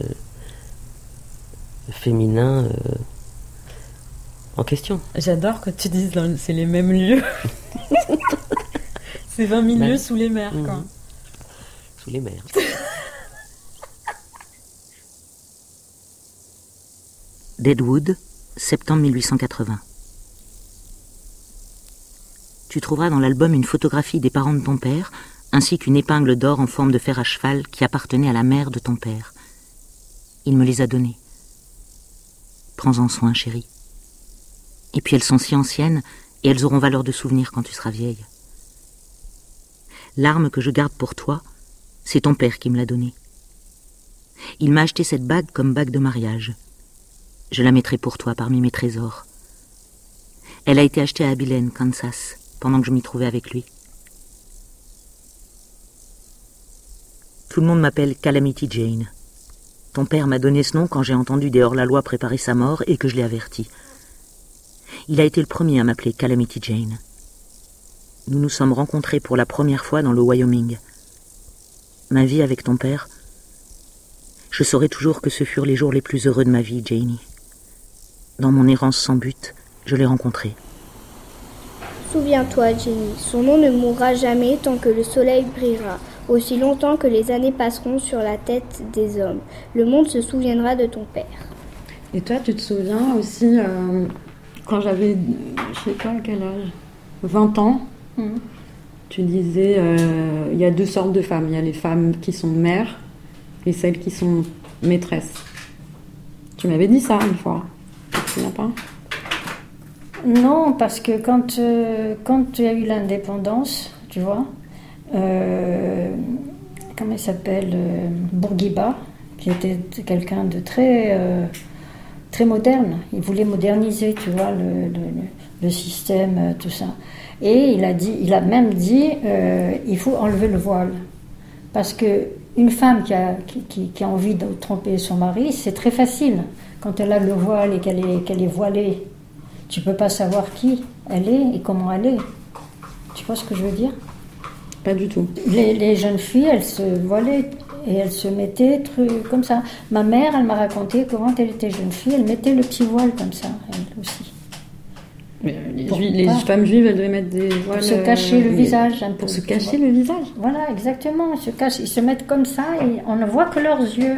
[SPEAKER 4] féminins euh, en question.
[SPEAKER 3] J'adore quand tu dis dans, c'est les mêmes lieux. C'est vingt mille
[SPEAKER 4] Ben,
[SPEAKER 3] lieux sous les mers,
[SPEAKER 4] mmh.
[SPEAKER 3] quoi.
[SPEAKER 4] Sous les mers.
[SPEAKER 6] Deadwood, septembre mille huit cent quatre-vingts. Tu trouveras dans l'album une photographie des parents de ton père, ainsi qu'une épingle d'or en forme de fer à cheval qui appartenait à la mère de ton père. Il me les a données. Prends-en soin, chérie. Et puis elles sont si anciennes, et elles auront valeur de souvenir quand tu seras vieille. L'arme que je garde pour toi, c'est ton père qui me l'a donnée. Il m'a acheté cette bague comme bague de mariage. Je la mettrai pour toi parmi mes trésors. Elle a été achetée à Abilene, Kansas, pendant que je m'y trouvais avec lui. Tout le monde m'appelle Calamity Jane. Ton père m'a donné ce nom quand j'ai entendu des hors-la-loi préparer sa mort et que je l'ai averti. Il a été le premier à m'appeler Calamity Jane. Nous nous sommes rencontrés pour la première fois dans le Wyoming. Ma vie avec ton père, je saurai toujours que ce furent les jours les plus heureux de ma vie, Janie. Dans mon errance sans but, je l'ai rencontré.
[SPEAKER 7] Souviens-toi, Jenny, son nom ne mourra jamais tant que le soleil brillera, aussi longtemps que les années passeront sur la tête des hommes. Le monde se souviendra de ton père.
[SPEAKER 3] Et toi, tu te souviens aussi, euh, quand j'avais, je sais pas à quel âge, vingt ans, mmh. tu disais, euh, il y a deux sortes de femmes. Il y a les femmes qui sont mères et celles qui sont maîtresses. Tu m'avais dit ça une fois. Tu te souviens pas ?
[SPEAKER 9] Non, parce que quand, euh, quand il y a eu l'indépendance, tu vois, euh, comment il s'appelle, euh, Bourguiba, qui était quelqu'un de très, euh, très moderne. Il voulait moderniser, tu vois, le, le, le système, euh, tout ça. Et il a, dit, il a même dit, euh, il faut enlever le voile. Parce qu'une femme qui a, qui, qui, qui a envie de tromper son mari, c'est très facile. Quand elle a le voile et qu'elle est, qu'elle est voilée, tu ne peux pas savoir qui elle est et comment elle est. Tu vois ce que je veux dire ?
[SPEAKER 3] Pas du tout.
[SPEAKER 9] Les, les jeunes filles, elles se voilaient et elles se mettaient trucs comme ça. Ma mère, elle m'a raconté que quand elle était jeune fille, elle mettait le petit voile comme ça, elle aussi.
[SPEAKER 3] Mais les, juifs, les femmes juives, elles devaient mettre des voiles...
[SPEAKER 9] Pour se cacher le
[SPEAKER 3] euh,
[SPEAKER 9] visage un peu.
[SPEAKER 3] Pour se cacher le visage ?
[SPEAKER 9] Voilà, exactement. Ils se cachent, ils se mettent comme ça et on ne voit que leurs yeux.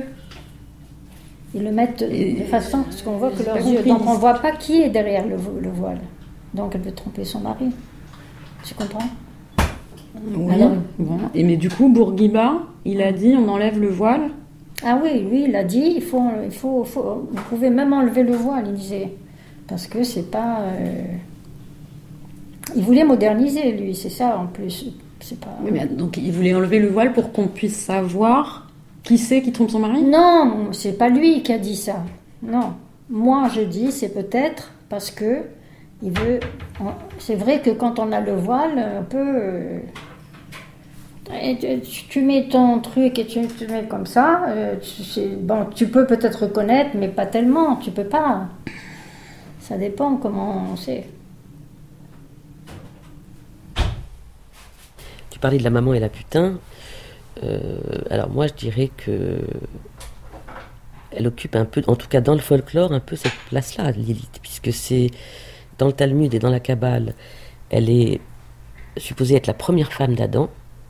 [SPEAKER 9] Ils le mettent de façon parce qu'on voit que leurs yeux. Donc on ne voit pas qui est derrière le, le voile. Donc elle veut tromper son mari. Tu comprends ?
[SPEAKER 3] Oui.
[SPEAKER 9] Alors,
[SPEAKER 3] bon. Et mais du coup, Bourguiba, il a dit on enlève le voile.
[SPEAKER 9] Ah oui, lui, il a dit il faut, il faut, faut vous pouvez même enlever le voile, il disait. Parce que c'est pas. Euh... Il voulait moderniser, lui, c'est ça en plus. C'est pas.
[SPEAKER 3] Oui, mais donc il voulait enlever le voile pour qu'on puisse savoir. Qui c'est qui trompe son mari ?
[SPEAKER 9] Non, c'est pas lui qui a dit ça. Non. Moi, je dis, c'est peut-être parce que il veut. C'est vrai que quand on a le voile, un peu. Et tu, tu mets ton truc et tu te mets comme ça. Tu, bon, tu peux peut-être reconnaître, mais pas tellement. Tu peux pas. Ça dépend comment on sait.
[SPEAKER 4] Tu parlais de la maman et la putain. Euh, alors moi je dirais que elle occupe un peu, en tout cas dans le folklore, un peu cette place-là, Lilith, puisque c'est dans le Talmud et dans la Kabbale, elle est supposée être la première femme d'Adam,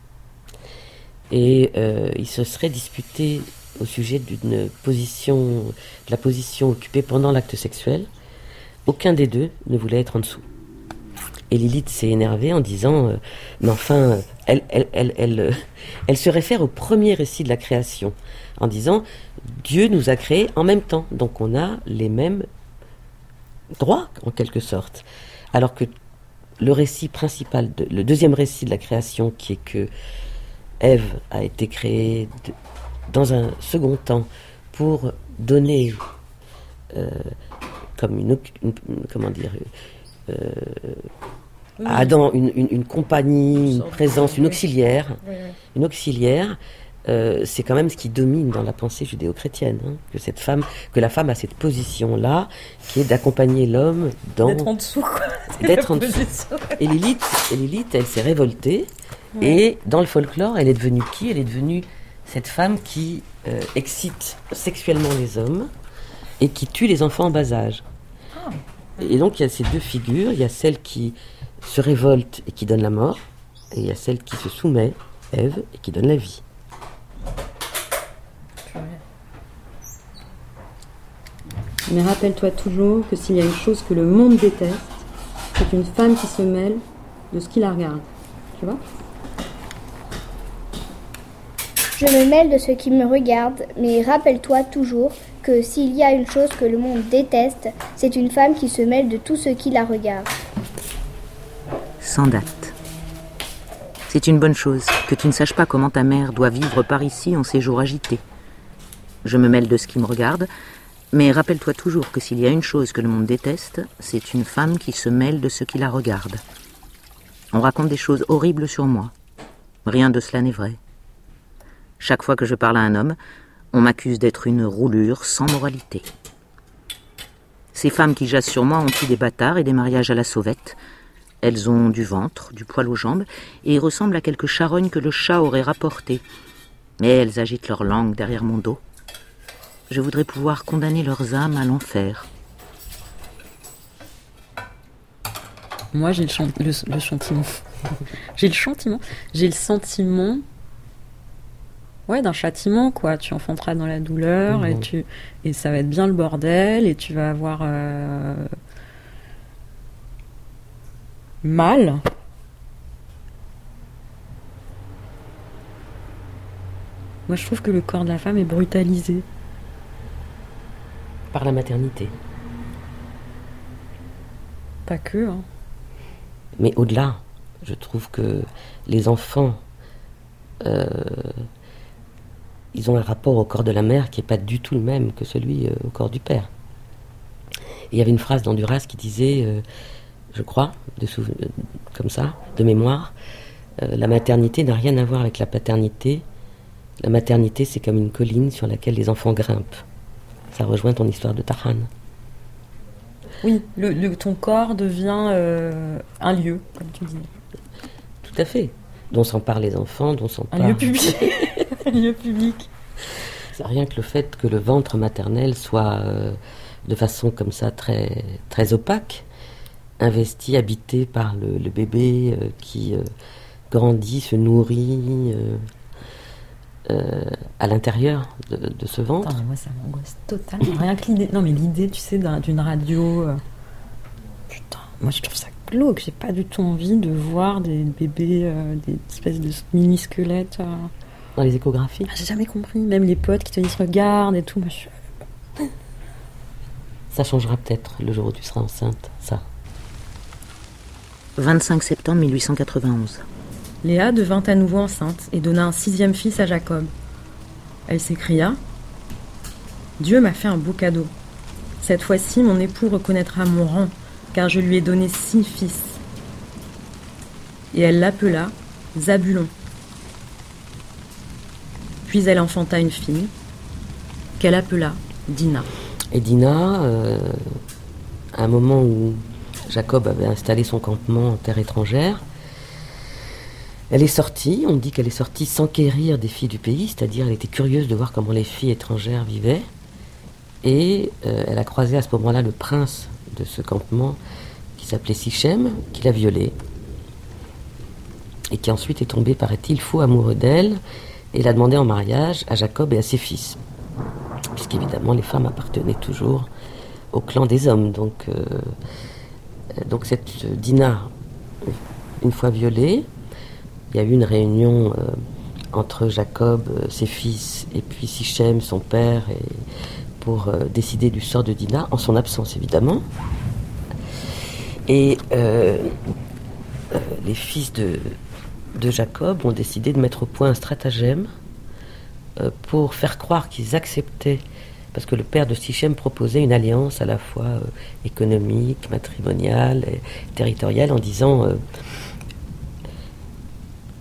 [SPEAKER 4] et euh, il se serait disputé au sujet d'une position, de la position occupée pendant l'acte sexuel. Aucun des deux ne voulait être en dessous. Et Lilith s'est énervée en disant euh, mais enfin, elle, elle, elle, elle, euh, elle se réfère au premier récit de la création, en disant Dieu nous a créés en même temps, donc on a les mêmes droits en quelque sorte. Alors que le récit principal, de, le deuxième récit de la création, qui est que Ève a été créée de, dans un second temps pour donner euh, comme une, une, une comment dire euh, oui. à Adam une, une, une compagnie, une présence, une auxiliaire, oui, oui. une auxiliaire. euh, c'est quand même ce qui domine dans la pensée judéo-chrétienne, hein, que cette femme, que la femme a cette position-là, qui est d'accompagner l'homme dans...
[SPEAKER 3] D'être en dessous, quoi.
[SPEAKER 4] D'être en dessous. Et Lilith, et Lilith, elle s'est révoltée, ouais. Et dans le folklore, elle est devenue qui ? Elle est devenue cette femme qui euh, excite sexuellement les hommes et qui tue les enfants en bas âge. Oh. Et donc il y a ces deux figures, il y a celle qui se révolte et qui donne la mort, et il y a celle qui se soumet, Ève, et qui donne la vie.
[SPEAKER 3] Mais rappelle-toi toujours que s'il y a une chose que le monde déteste, c'est une femme qui se mêle de ce qui la regarde. Tu vois ?
[SPEAKER 7] Je me mêle de ce qui me regarde, mais rappelle-toi toujours que s'il y a une chose que le monde déteste, c'est une femme qui se mêle de tout ce qui la regarde.
[SPEAKER 6] Sans date. C'est une bonne chose que tu ne saches pas comment ta mère doit vivre par ici en ces jours agités. Je me mêle de ce qui me regarde, mais rappelle-toi toujours que s'il y a une chose que le monde déteste, c'est une femme qui se mêle de ce qui la regarde. On raconte des choses horribles sur moi. Rien de cela n'est vrai. Chaque fois que je parle à un homme, on m'accuse d'être une roulure sans moralité. Ces femmes qui jasent sur moi ont eu des bâtards et des mariages à la sauvette. Elles ont du ventre, du poil aux jambes, et ressemblent à quelques charognes que le chat aurait rapportées. Mais elles agitent leur langue derrière mon dos. Je voudrais pouvoir condamner leurs âmes à l'enfer.
[SPEAKER 3] Moi, j'ai le, chant- le, le sentiment. j'ai le sentiment. J'ai le sentiment... Ouais, d'un châtiment, quoi. Tu enfanteras dans la douleur, mmh. et, tu... et ça va être bien le bordel, et tu vas avoir euh... mal. Moi, je trouve que le corps de la femme est brutalisé.
[SPEAKER 4] Par la maternité.
[SPEAKER 3] Pas que, hein.
[SPEAKER 4] Mais au-delà, je trouve que les enfants... Euh... ils ont un rapport au corps de la mère qui n'est pas du tout le même que celui euh, au corps du père. Et il y avait une phrase dans Duras qui disait, euh, je crois, de souve- euh, comme ça, de mémoire, euh, la maternité n'a rien à voir avec la paternité. La maternité, c'est comme une colline sur laquelle les enfants grimpent. Ça rejoint ton histoire de Tahan.
[SPEAKER 3] Oui, le, le, ton corps devient euh, un lieu, comme tu dis.
[SPEAKER 4] Tout à fait. Dont s'emparent les enfants, dont s'emparent...
[SPEAKER 3] Un lieu public. Un lieu public.
[SPEAKER 4] C'est rien que le fait que le ventre maternel soit euh, de façon comme ça très, très opaque, investi, habité par le, le bébé euh, qui euh, grandit, se nourrit euh, euh, à l'intérieur de, de ce ventre.
[SPEAKER 3] Attends, moi ça m'angoisse totalement. Rien que l'idée... Non mais l'idée, tu sais, d'un, d'une radio... Euh... Putain, moi je trouve ça glauque. J'ai pas du tout envie de voir des bébés, euh, des espèces de mini-squelettes... Euh...
[SPEAKER 4] Dans les échographies.
[SPEAKER 3] Ah, j'ai jamais compris. Même les potes qui te disent regarde et tout. Monsieur.
[SPEAKER 4] Ça changera peut-être le jour où tu seras enceinte, ça.
[SPEAKER 6] vingt-cinq septembre mille huit cent quatre-vingt-onze.
[SPEAKER 3] Léa devint à nouveau enceinte et donna un sixième fils à Jacob. Elle s'écria « Dieu m'a fait un beau cadeau. Cette fois-ci, mon époux reconnaîtra mon rang, car je lui ai donné six fils. » Et elle l'appela Zabulon. Puis elle enfanta une fille, qu'elle appela Dina.
[SPEAKER 4] Et Dina, euh, à un moment où Jacob avait installé son campement en terre étrangère, elle est sortie, on dit qu'elle est sortie s'enquérir des filles du pays, c'est-à-dire elle était curieuse de voir comment les filles étrangères vivaient, et euh, elle a croisé à ce moment-là le prince de ce campement qui s'appelait Sichem, qui l'a violée, et qui ensuite est tombé, paraît-il, fou amoureux d'elle, et l'a demandé en mariage à Jacob et à ses fils. Puisqu'évidemment, les femmes appartenaient toujours au clan des hommes. Donc, euh, donc cette Dina, une fois violée, il y a eu une réunion euh, entre Jacob, euh, ses fils, et puis Sichem, son père, et, pour euh, décider du sort de Dina, en son absence évidemment. Et euh, euh, les fils de... de Jacob ont décidé de mettre au point un stratagème euh, pour faire croire qu'ils acceptaient, parce que le père de Sichem proposait une alliance à la fois euh, économique, matrimoniale et territoriale, en disant euh,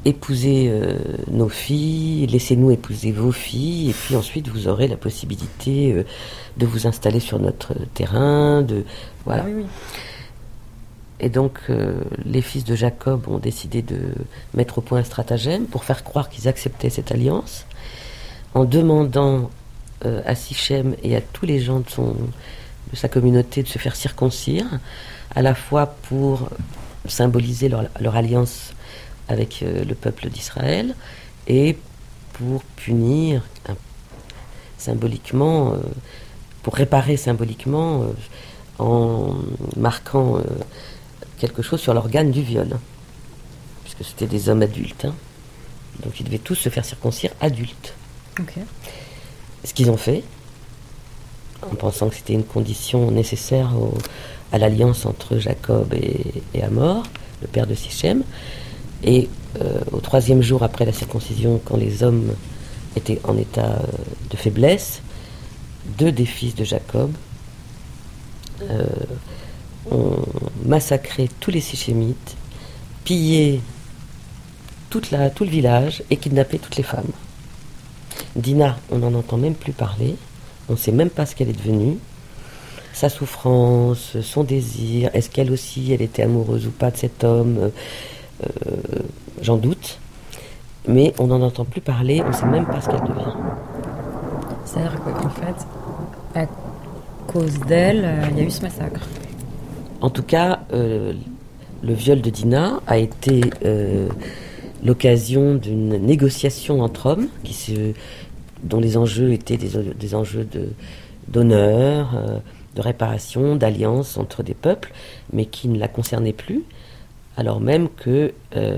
[SPEAKER 4] épousez euh, nos filles, laissez-nous épouser vos filles, et puis ensuite vous aurez la possibilité euh, de vous installer sur notre terrain, de voilà.
[SPEAKER 3] Ah oui, oui.
[SPEAKER 4] Et donc euh, les fils de Jacob ont décidé de mettre au point un stratagème pour faire croire qu'ils acceptaient cette alliance, en demandant euh, à Sichem et à tous les gens de, son, de sa communauté de se faire circoncire, à la fois pour symboliser leur, leur alliance avec euh, le peuple d'Israël, et pour punir hein, symboliquement, euh, pour réparer symboliquement, euh, en marquant euh, quelque chose sur l'organe du viol, puisque c'était des hommes adultes, hein. Donc ils devaient tous se faire circoncire adultes.
[SPEAKER 3] Okay.
[SPEAKER 4] Ce qu'ils ont fait, en pensant que c'était une condition nécessaire au, à l'alliance entre Jacob et, et Hamor, le père de Sichem. Et euh, au troisième jour après la circoncision, quand les hommes étaient en état euh, de faiblesse, deux des fils de Jacob euh, ont massacré tous les Sichémites, pillé toute la, tout le village et kidnappé toutes les femmes. Dina, on n'en entend même plus parler, on ne sait même pas ce qu'elle est devenue, sa souffrance, son désir, est-ce qu'elle aussi elle était amoureuse ou pas de cet homme, euh, j'en doute, mais on n'en entend plus parler, on ne sait même pas ce qu'elle devient.
[SPEAKER 3] C'est-à-dire qu'en fait, à cause d'elle, euh, il y a eu ce massacre.
[SPEAKER 4] En tout cas, euh, le viol de Dina a été euh, l'occasion d'une négociation entre hommes qui se, dont les enjeux étaient des, des enjeux de, d'honneur, euh, de réparation, d'alliance entre des peuples, mais qui ne la concernaient plus, alors même que euh,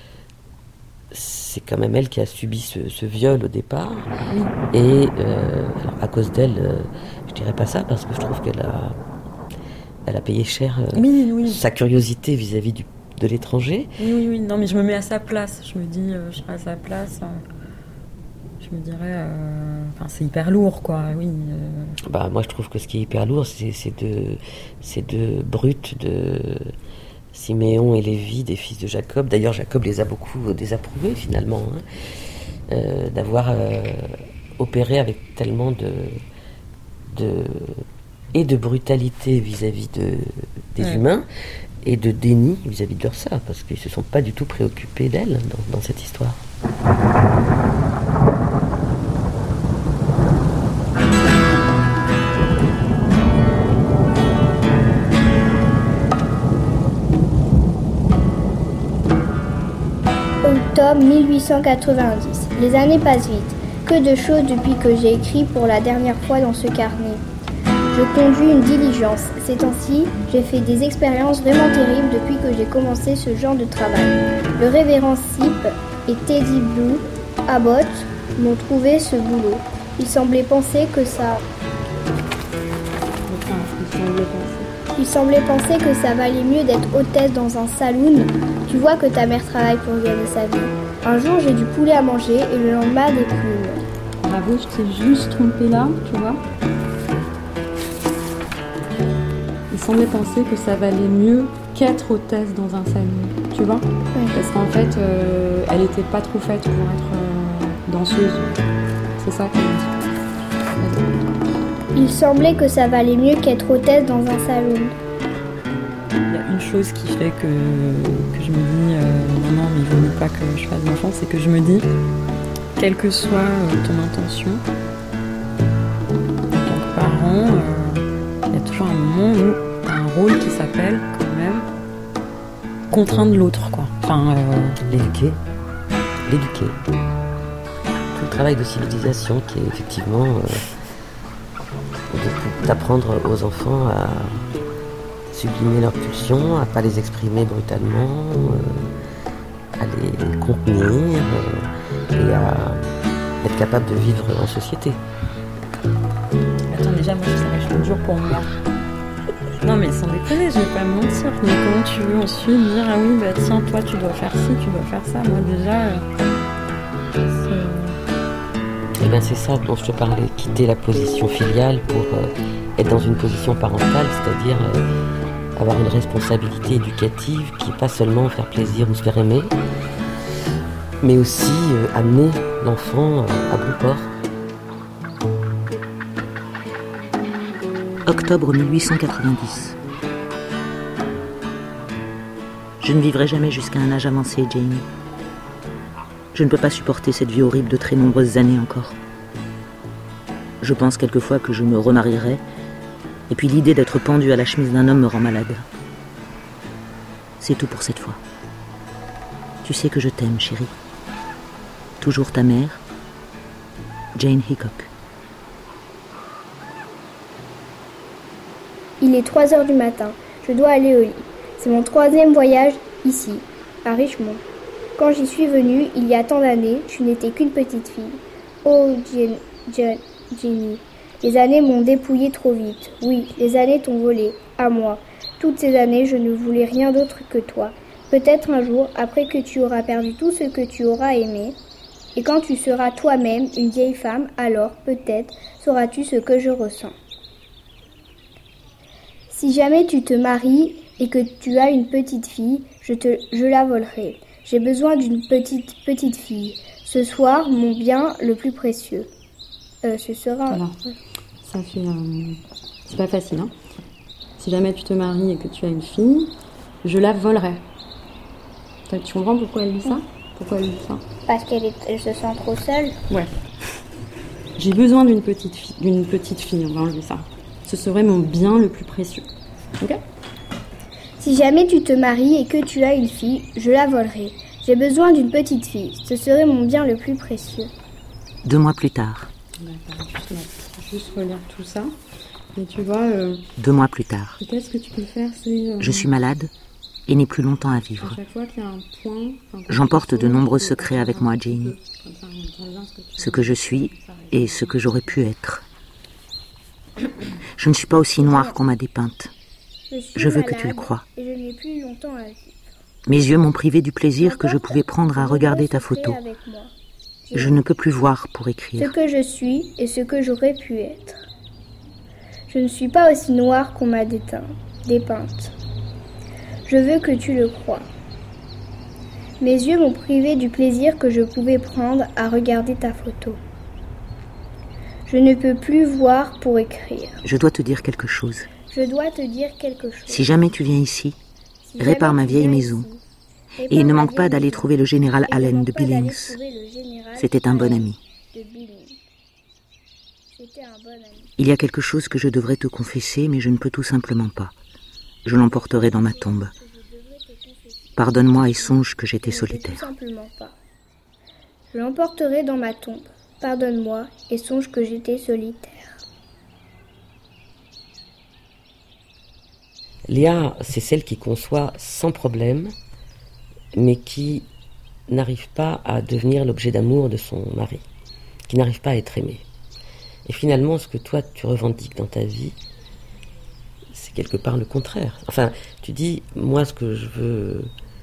[SPEAKER 4] c'est quand même elle qui a subi ce, ce viol au départ. Et euh, alors à cause d'elle, euh, je dirais pas ça, parce que je trouve qu'elle a, elle a payé cher euh,
[SPEAKER 3] oui, oui.
[SPEAKER 4] sa curiosité vis-à-vis du, de l'étranger.
[SPEAKER 3] Oui, oui, oui, non, mais je me mets à sa place. Je me dis, euh, je serai à sa place. Euh, je me dirais, euh, enfin, c'est hyper lourd, quoi. Oui. Euh...
[SPEAKER 4] Bah, moi, je trouve que ce qui est hyper lourd, c'est, c'est de, c'est de brutes de Siméon et Lévi, des fils de Jacob. D'ailleurs, Jacob les a beaucoup désapprouvés, finalement, hein, euh, d'avoir euh, opéré avec tellement de, de et de brutalité vis-à-vis de, des ouais. humains, et de déni vis-à-vis de leur sœur, parce qu'ils ne se sont pas du tout préoccupés d'elle dans, dans cette histoire.
[SPEAKER 7] Octobre mille huit cent quatre-vingt-dix. Les années passent vite. Que de choses depuis que j'ai écrit pour la dernière fois dans ce carnet. Je conduis une diligence. Ces temps-ci, j'ai fait des expériences vraiment terribles depuis que j'ai commencé ce genre de travail. Le révérend Sip et Teddy Blue Abbott m'ont trouvé ce boulot. Ils semblaient penser que ça... Ils semblaient penser que ça valait mieux d'être hôtesse dans un saloon. Tu vois que ta mère travaille pour gagner sa vie. Un jour, j'ai du poulet à manger et le lendemain, des plumes.
[SPEAKER 3] Bravo, je t'ai juste trompé là, tu vois. Il semblait penser que ça valait mieux qu'être hôtesse dans un salon, tu vois. Oui. Parce qu'en fait, euh, elle était pas trop faite pour être euh, danseuse. C'est ça qu'elle dit.
[SPEAKER 7] Il semblait que ça valait mieux qu'être hôtesse dans un salon.
[SPEAKER 3] Il y a une chose qui fait que, que je me dis euh, non, non, mais il vaut mieux pas que je fasse d'enfant, c'est que je me dis, quelle que soit euh, ton intention, en tant que parent, euh, il y a toujours un moment où tu as un rôle qui s'appelle quand même contraindre l'autre, quoi. Enfin, euh...
[SPEAKER 4] l'éduquer, l'éduquer. Tout le travail de civilisation qui est effectivement euh, de, d'apprendre aux enfants à sublimer leurs pulsions, à pas les exprimer brutalement, euh, à les contenir euh, et à être capable de vivre en société.
[SPEAKER 3] Attends, déjà, moi je savais que je fais dur pour moi. Non mais sans déconner, je vais pas me mentir. Mais comment tu veux ensuite dire ah oui bah tiens toi tu dois faire ci, tu dois faire ça. Moi déjà, euh,
[SPEAKER 4] c'est... Eh bien c'est ça dont je te parlais, quitter la position filiale pour euh, être dans une position parentale, c'est-à-dire euh, avoir une responsabilité éducative qui n'est pas seulement faire plaisir ou se faire aimer, mais aussi euh, amener l'enfant euh, à bon port.
[SPEAKER 6] Octobre mille huit cent quatre-vingt-dix. Je ne vivrai jamais jusqu'à un âge avancé, Jamie. Je ne peux pas supporter cette vie horrible de très nombreuses années encore. Je pense quelquefois que je me remarierai, et puis l'idée d'être pendue à la chemise d'un homme me rend malade. C'est tout pour cette fois. Tu sais que je t'aime, chérie. Toujours ta mère, Jane Hickok.
[SPEAKER 7] Il est trois heures du matin. Je dois aller au lit. C'est mon troisième voyage ici, à Richmond. Quand j'y suis venue, il y a tant d'années, je n'étais qu'une petite fille. Oh, Jen, Jen, Jenny, les années m'ont dépouillée trop vite. Oui, les années t'ont volé, à moi. Toutes ces années, je ne voulais rien d'autre que toi. Peut-être un jour, après que tu auras perdu tout ce que tu auras aimé, et quand tu seras toi-même une vieille femme, alors, peut-être, sauras-tu ce que je ressens. Si jamais tu te maries et que tu as une petite fille, je, te, je la volerai. J'ai besoin d'une petite, petite fille. Ce soir, mon bien le plus précieux. Euh, ce sera...
[SPEAKER 3] Alors, ça fait... Euh, c'est pas facile, hein. Si jamais tu te maries et que tu as une fille, je la volerai. Tu comprends pourquoi elle dit ça ? Pourquoi elle dit ça ?
[SPEAKER 7] Parce qu'elle est, elle se sent trop seule.
[SPEAKER 3] Ouais. J'ai besoin d'une petite fille, d'une petite fille, on va enlever ça. Ce serait mon bien le plus précieux. Ok ?
[SPEAKER 7] Si jamais tu te maries et que tu as une fille, je la volerai. J'ai besoin d'une petite fille. Ce serait mon bien le plus précieux.
[SPEAKER 6] Deux mois plus tard.
[SPEAKER 3] D'accord, juste, juste relire tout ça. Et tu vois... Euh,
[SPEAKER 6] Deux mois plus tard.
[SPEAKER 3] Peut-être ce que tu peux faire, c'est... Euh,
[SPEAKER 6] je suis malade et n'ai plus longtemps à vivre.
[SPEAKER 3] À chaque fois qu'il y a un point... Enfin,
[SPEAKER 6] j'emporte de nombreux secrets avec moi, Jamie. Ce que je suis et ce que j'aurais pu être. Je ne suis pas aussi noire qu'on m'a dépeinte.
[SPEAKER 7] Je,
[SPEAKER 6] je veux que tu le crois.
[SPEAKER 7] Et je n'ai plus longtemps à vivre.
[SPEAKER 6] Mes yeux m'ont privé du plaisir que je pouvais prendre à regarder ta photo. Je ne peux plus voir pour écrire.
[SPEAKER 7] Ce que je suis et ce que j'aurais pu être. Je ne suis pas aussi noire qu'on m'a déteint, dépeinte. Je veux que tu le crois. Mes yeux m'ont privé du plaisir que je pouvais prendre à regarder ta photo. Je ne peux plus voir pour écrire.
[SPEAKER 6] Je dois te dire quelque chose.
[SPEAKER 7] Je dois te dire quelque chose.
[SPEAKER 6] Si jamais tu viens ici, si répare ma vieille maison. Ici, et il ne manque pas d'aller trouver le général Allen de Billings. C'était un bon ami. Il y a quelque chose que je devrais te confesser, mais je ne peux tout simplement pas. Je l'emporterai dans ma tombe. Pardonne-moi et songe que j'étais solitaire.
[SPEAKER 7] Tout simplement pas. Je l'emporterai dans ma tombe. Pardonne-moi et songe que j'étais solitaire.
[SPEAKER 4] Léa, c'est celle qui conçoit sans problème, mais qui n'arrive pas à devenir l'objet d'amour de son mari, qui n'arrive pas à être aimée. Et finalement, ce que toi, tu revendiques dans ta vie, c'est quelque part le contraire. Enfin, tu dis, moi, ce que je veux,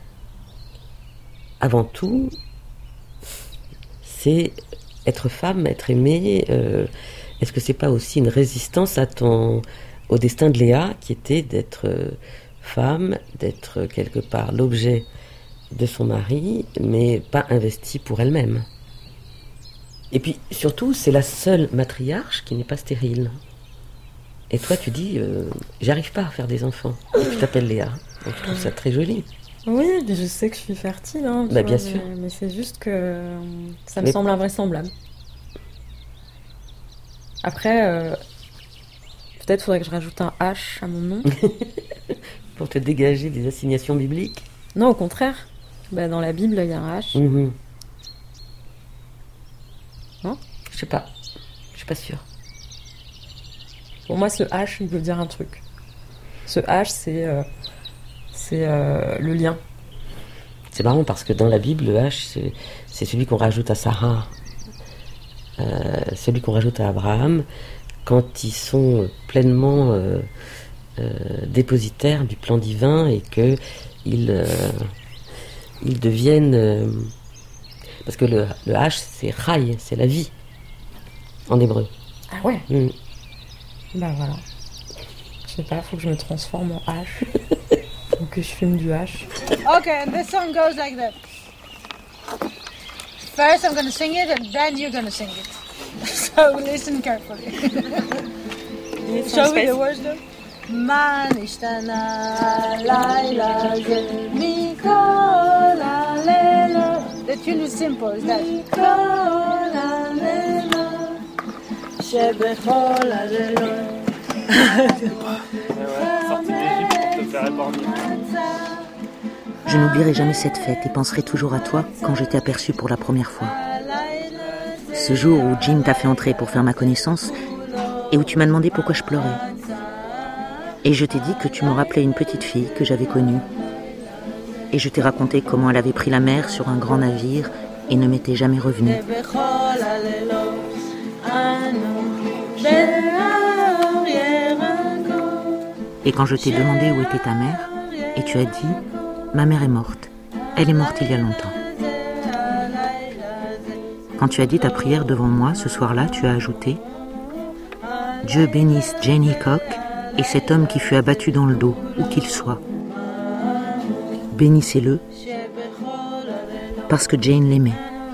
[SPEAKER 4] avant tout, c'est être femme, être aimée. Euh, est-ce que c'est pas aussi une résistance à ton... au destin de Léa, qui était d'être femme, d'être quelque part l'objet de son mari, mais pas investie pour elle-même. Et puis, surtout, c'est la seule matriarche qui n'est pas stérile. Et toi, tu dis, euh, j'arrive pas à faire des enfants. Et tu t'appelles Léa. Donc, je trouve ça très joli.
[SPEAKER 10] Oui, je sais que je suis fertile, hein,
[SPEAKER 4] bah,
[SPEAKER 10] vois,
[SPEAKER 4] bien
[SPEAKER 10] mais,
[SPEAKER 4] sûr.
[SPEAKER 10] mais c'est juste que ça me
[SPEAKER 4] mais...
[SPEAKER 10] semble invraisemblable. Après... Euh... Peut-être faudrait que je rajoute un H à mon nom.
[SPEAKER 4] Pour te dégager des assignations bibliques ?
[SPEAKER 10] Non, au contraire. Bah, dans la Bible, il y a un H.
[SPEAKER 4] Mmh.
[SPEAKER 10] Non ?
[SPEAKER 4] Je sais pas. Je suis pas sûre.
[SPEAKER 10] Pour moi, ce H, il veut dire un truc. Ce H, c'est, euh, c'est euh, le lien.
[SPEAKER 4] C'est marrant parce que dans la Bible, le H, c'est, c'est celui qu'on rajoute à Sarah. Euh, celui qu'on rajoute à Abraham. Quand ils sont pleinement euh, euh, dépositaires du plan divin et que ils, euh, ils deviennent... Euh, parce que le, le H, c'est Rai, c'est la vie, en hébreu.
[SPEAKER 10] Ah ouais
[SPEAKER 4] mm.
[SPEAKER 10] Bah voilà. Je sais pas, faut que je me transforme en H. Faut que je fume du H.
[SPEAKER 11] Okay, and this song goes like that. First, I'm going to sing it, and then you're going to sing it. So listen carefully. Show me the words, though. Man ishtana layla ze mikol halela. The tune is simple, is that? Mikol halela shebechol halelot.
[SPEAKER 6] Je n'oublierai jamais cette fête et penserai toujours à toi quand je t'ai aperçu pour la première fois. Ce jour où Jim t'a fait entrer pour faire ma connaissance et où tu m'as demandé pourquoi je pleurais. Et je t'ai dit que tu me rappelais une petite fille que j'avais connue. Et je t'ai raconté comment elle avait pris la mer sur un grand navire et ne m'était jamais revenue. Et quand je t'ai demandé où était ta mère, et tu as dit « Ma mère est morte. Elle est morte il y a longtemps. » Quand tu as dit ta prière devant moi, ce soir-là, tu as ajouté « Dieu bénisse Jane Hickok et cet homme qui fut abattu dans le dos, où qu'il soit. Bénissez-le, parce que Jane l'aimait. »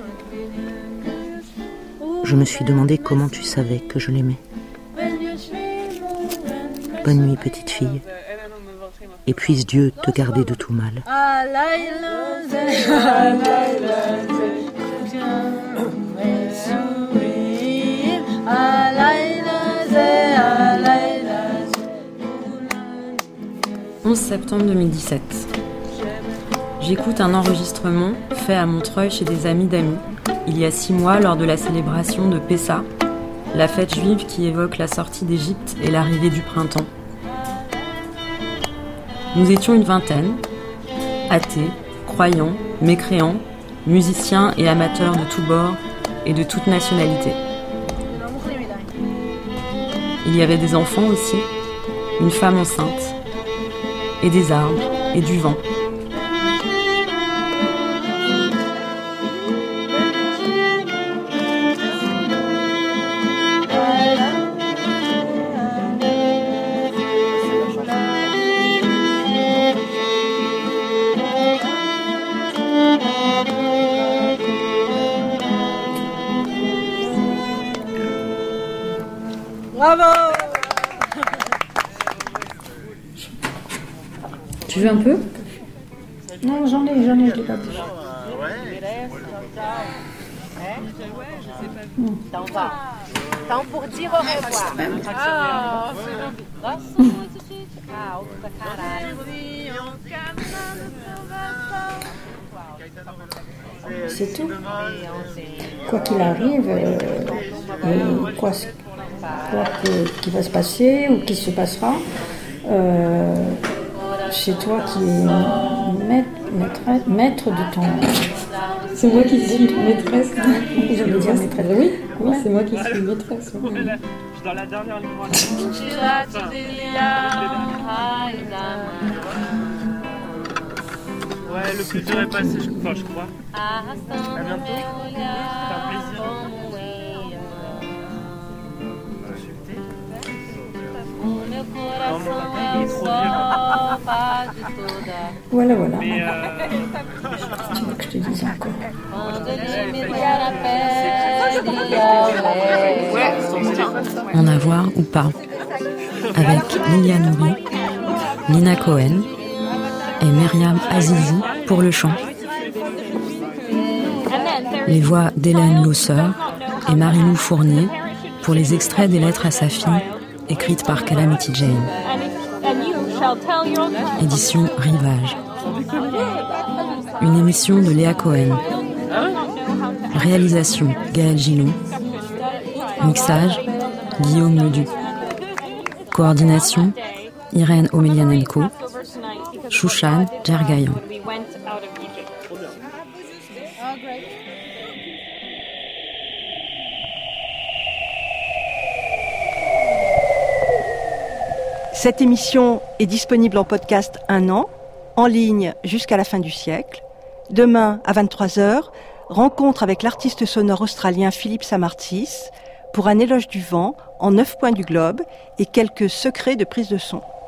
[SPEAKER 6] Je me suis demandé comment tu savais que je l'aimais. Bonne nuit, petite fille. Et puisse Dieu te garder de tout mal.
[SPEAKER 3] onze septembre deux mille dix-sept. J'écoute un enregistrement fait à Montreuil chez des amis d'amis, il y a six mois lors de la célébration de Pessa, la fête juive qui évoque la sortie d'Égypte et l'arrivée du printemps. Nous étions une vingtaine, athées, croyants, mécréants, musiciens et amateurs de tous bords et de toute nationalité. Il y avait des enfants aussi, une femme enceinte, et des arbres et du vent.
[SPEAKER 11] Bravo!
[SPEAKER 9] Tu veux un peu? Non, j'en ai, j'en ai, je l'ai pas bu.
[SPEAKER 12] Então, pour dire au revoir. Ah,
[SPEAKER 9] c'est tout. Quoi qu'il arrive, euh, et quoi, quoi que, qui va se passer ou qui se passera, euh, c'est toi qui es maître, maître, maître de ton...
[SPEAKER 10] C'est moi qui suis maîtresse.
[SPEAKER 9] Je veux dire maîtresse, oui.
[SPEAKER 10] Oui, c'est moi qui suis maîtresse.
[SPEAKER 13] Je suis dans la dernière ligne. Ouais, le plus dur est passé, je, enfin, je crois. À bientôt. C'est un plaisir.
[SPEAKER 9] Voilà, voilà.
[SPEAKER 13] Mais, euh...
[SPEAKER 9] Tu veux que je te dise encore?
[SPEAKER 3] En avoir ou pas, avec Lilia Nouri, Nina Cohen et Myriam Azizi pour le chant. Les voix d'Hélène Lausseur et Marie-Lou Fournier pour les extraits des lettres à sa fille écrites par Calamity Jane. Édition Rivage. Une émission de Léa Cohen. Réalisation Gaël Gillon. Mixage Guillaume Leduc. Coordination Irène Omelianenko. Chouchan Djergayan.
[SPEAKER 2] Cette émission est disponible en podcast un an, en ligne jusqu'à la fin du siècle. Demain, à vingt-trois heures, rencontre avec l'artiste sonore australien Philippe Samartzis pour un éloge du vent en neuf points du globe et quelques secrets de prise de son.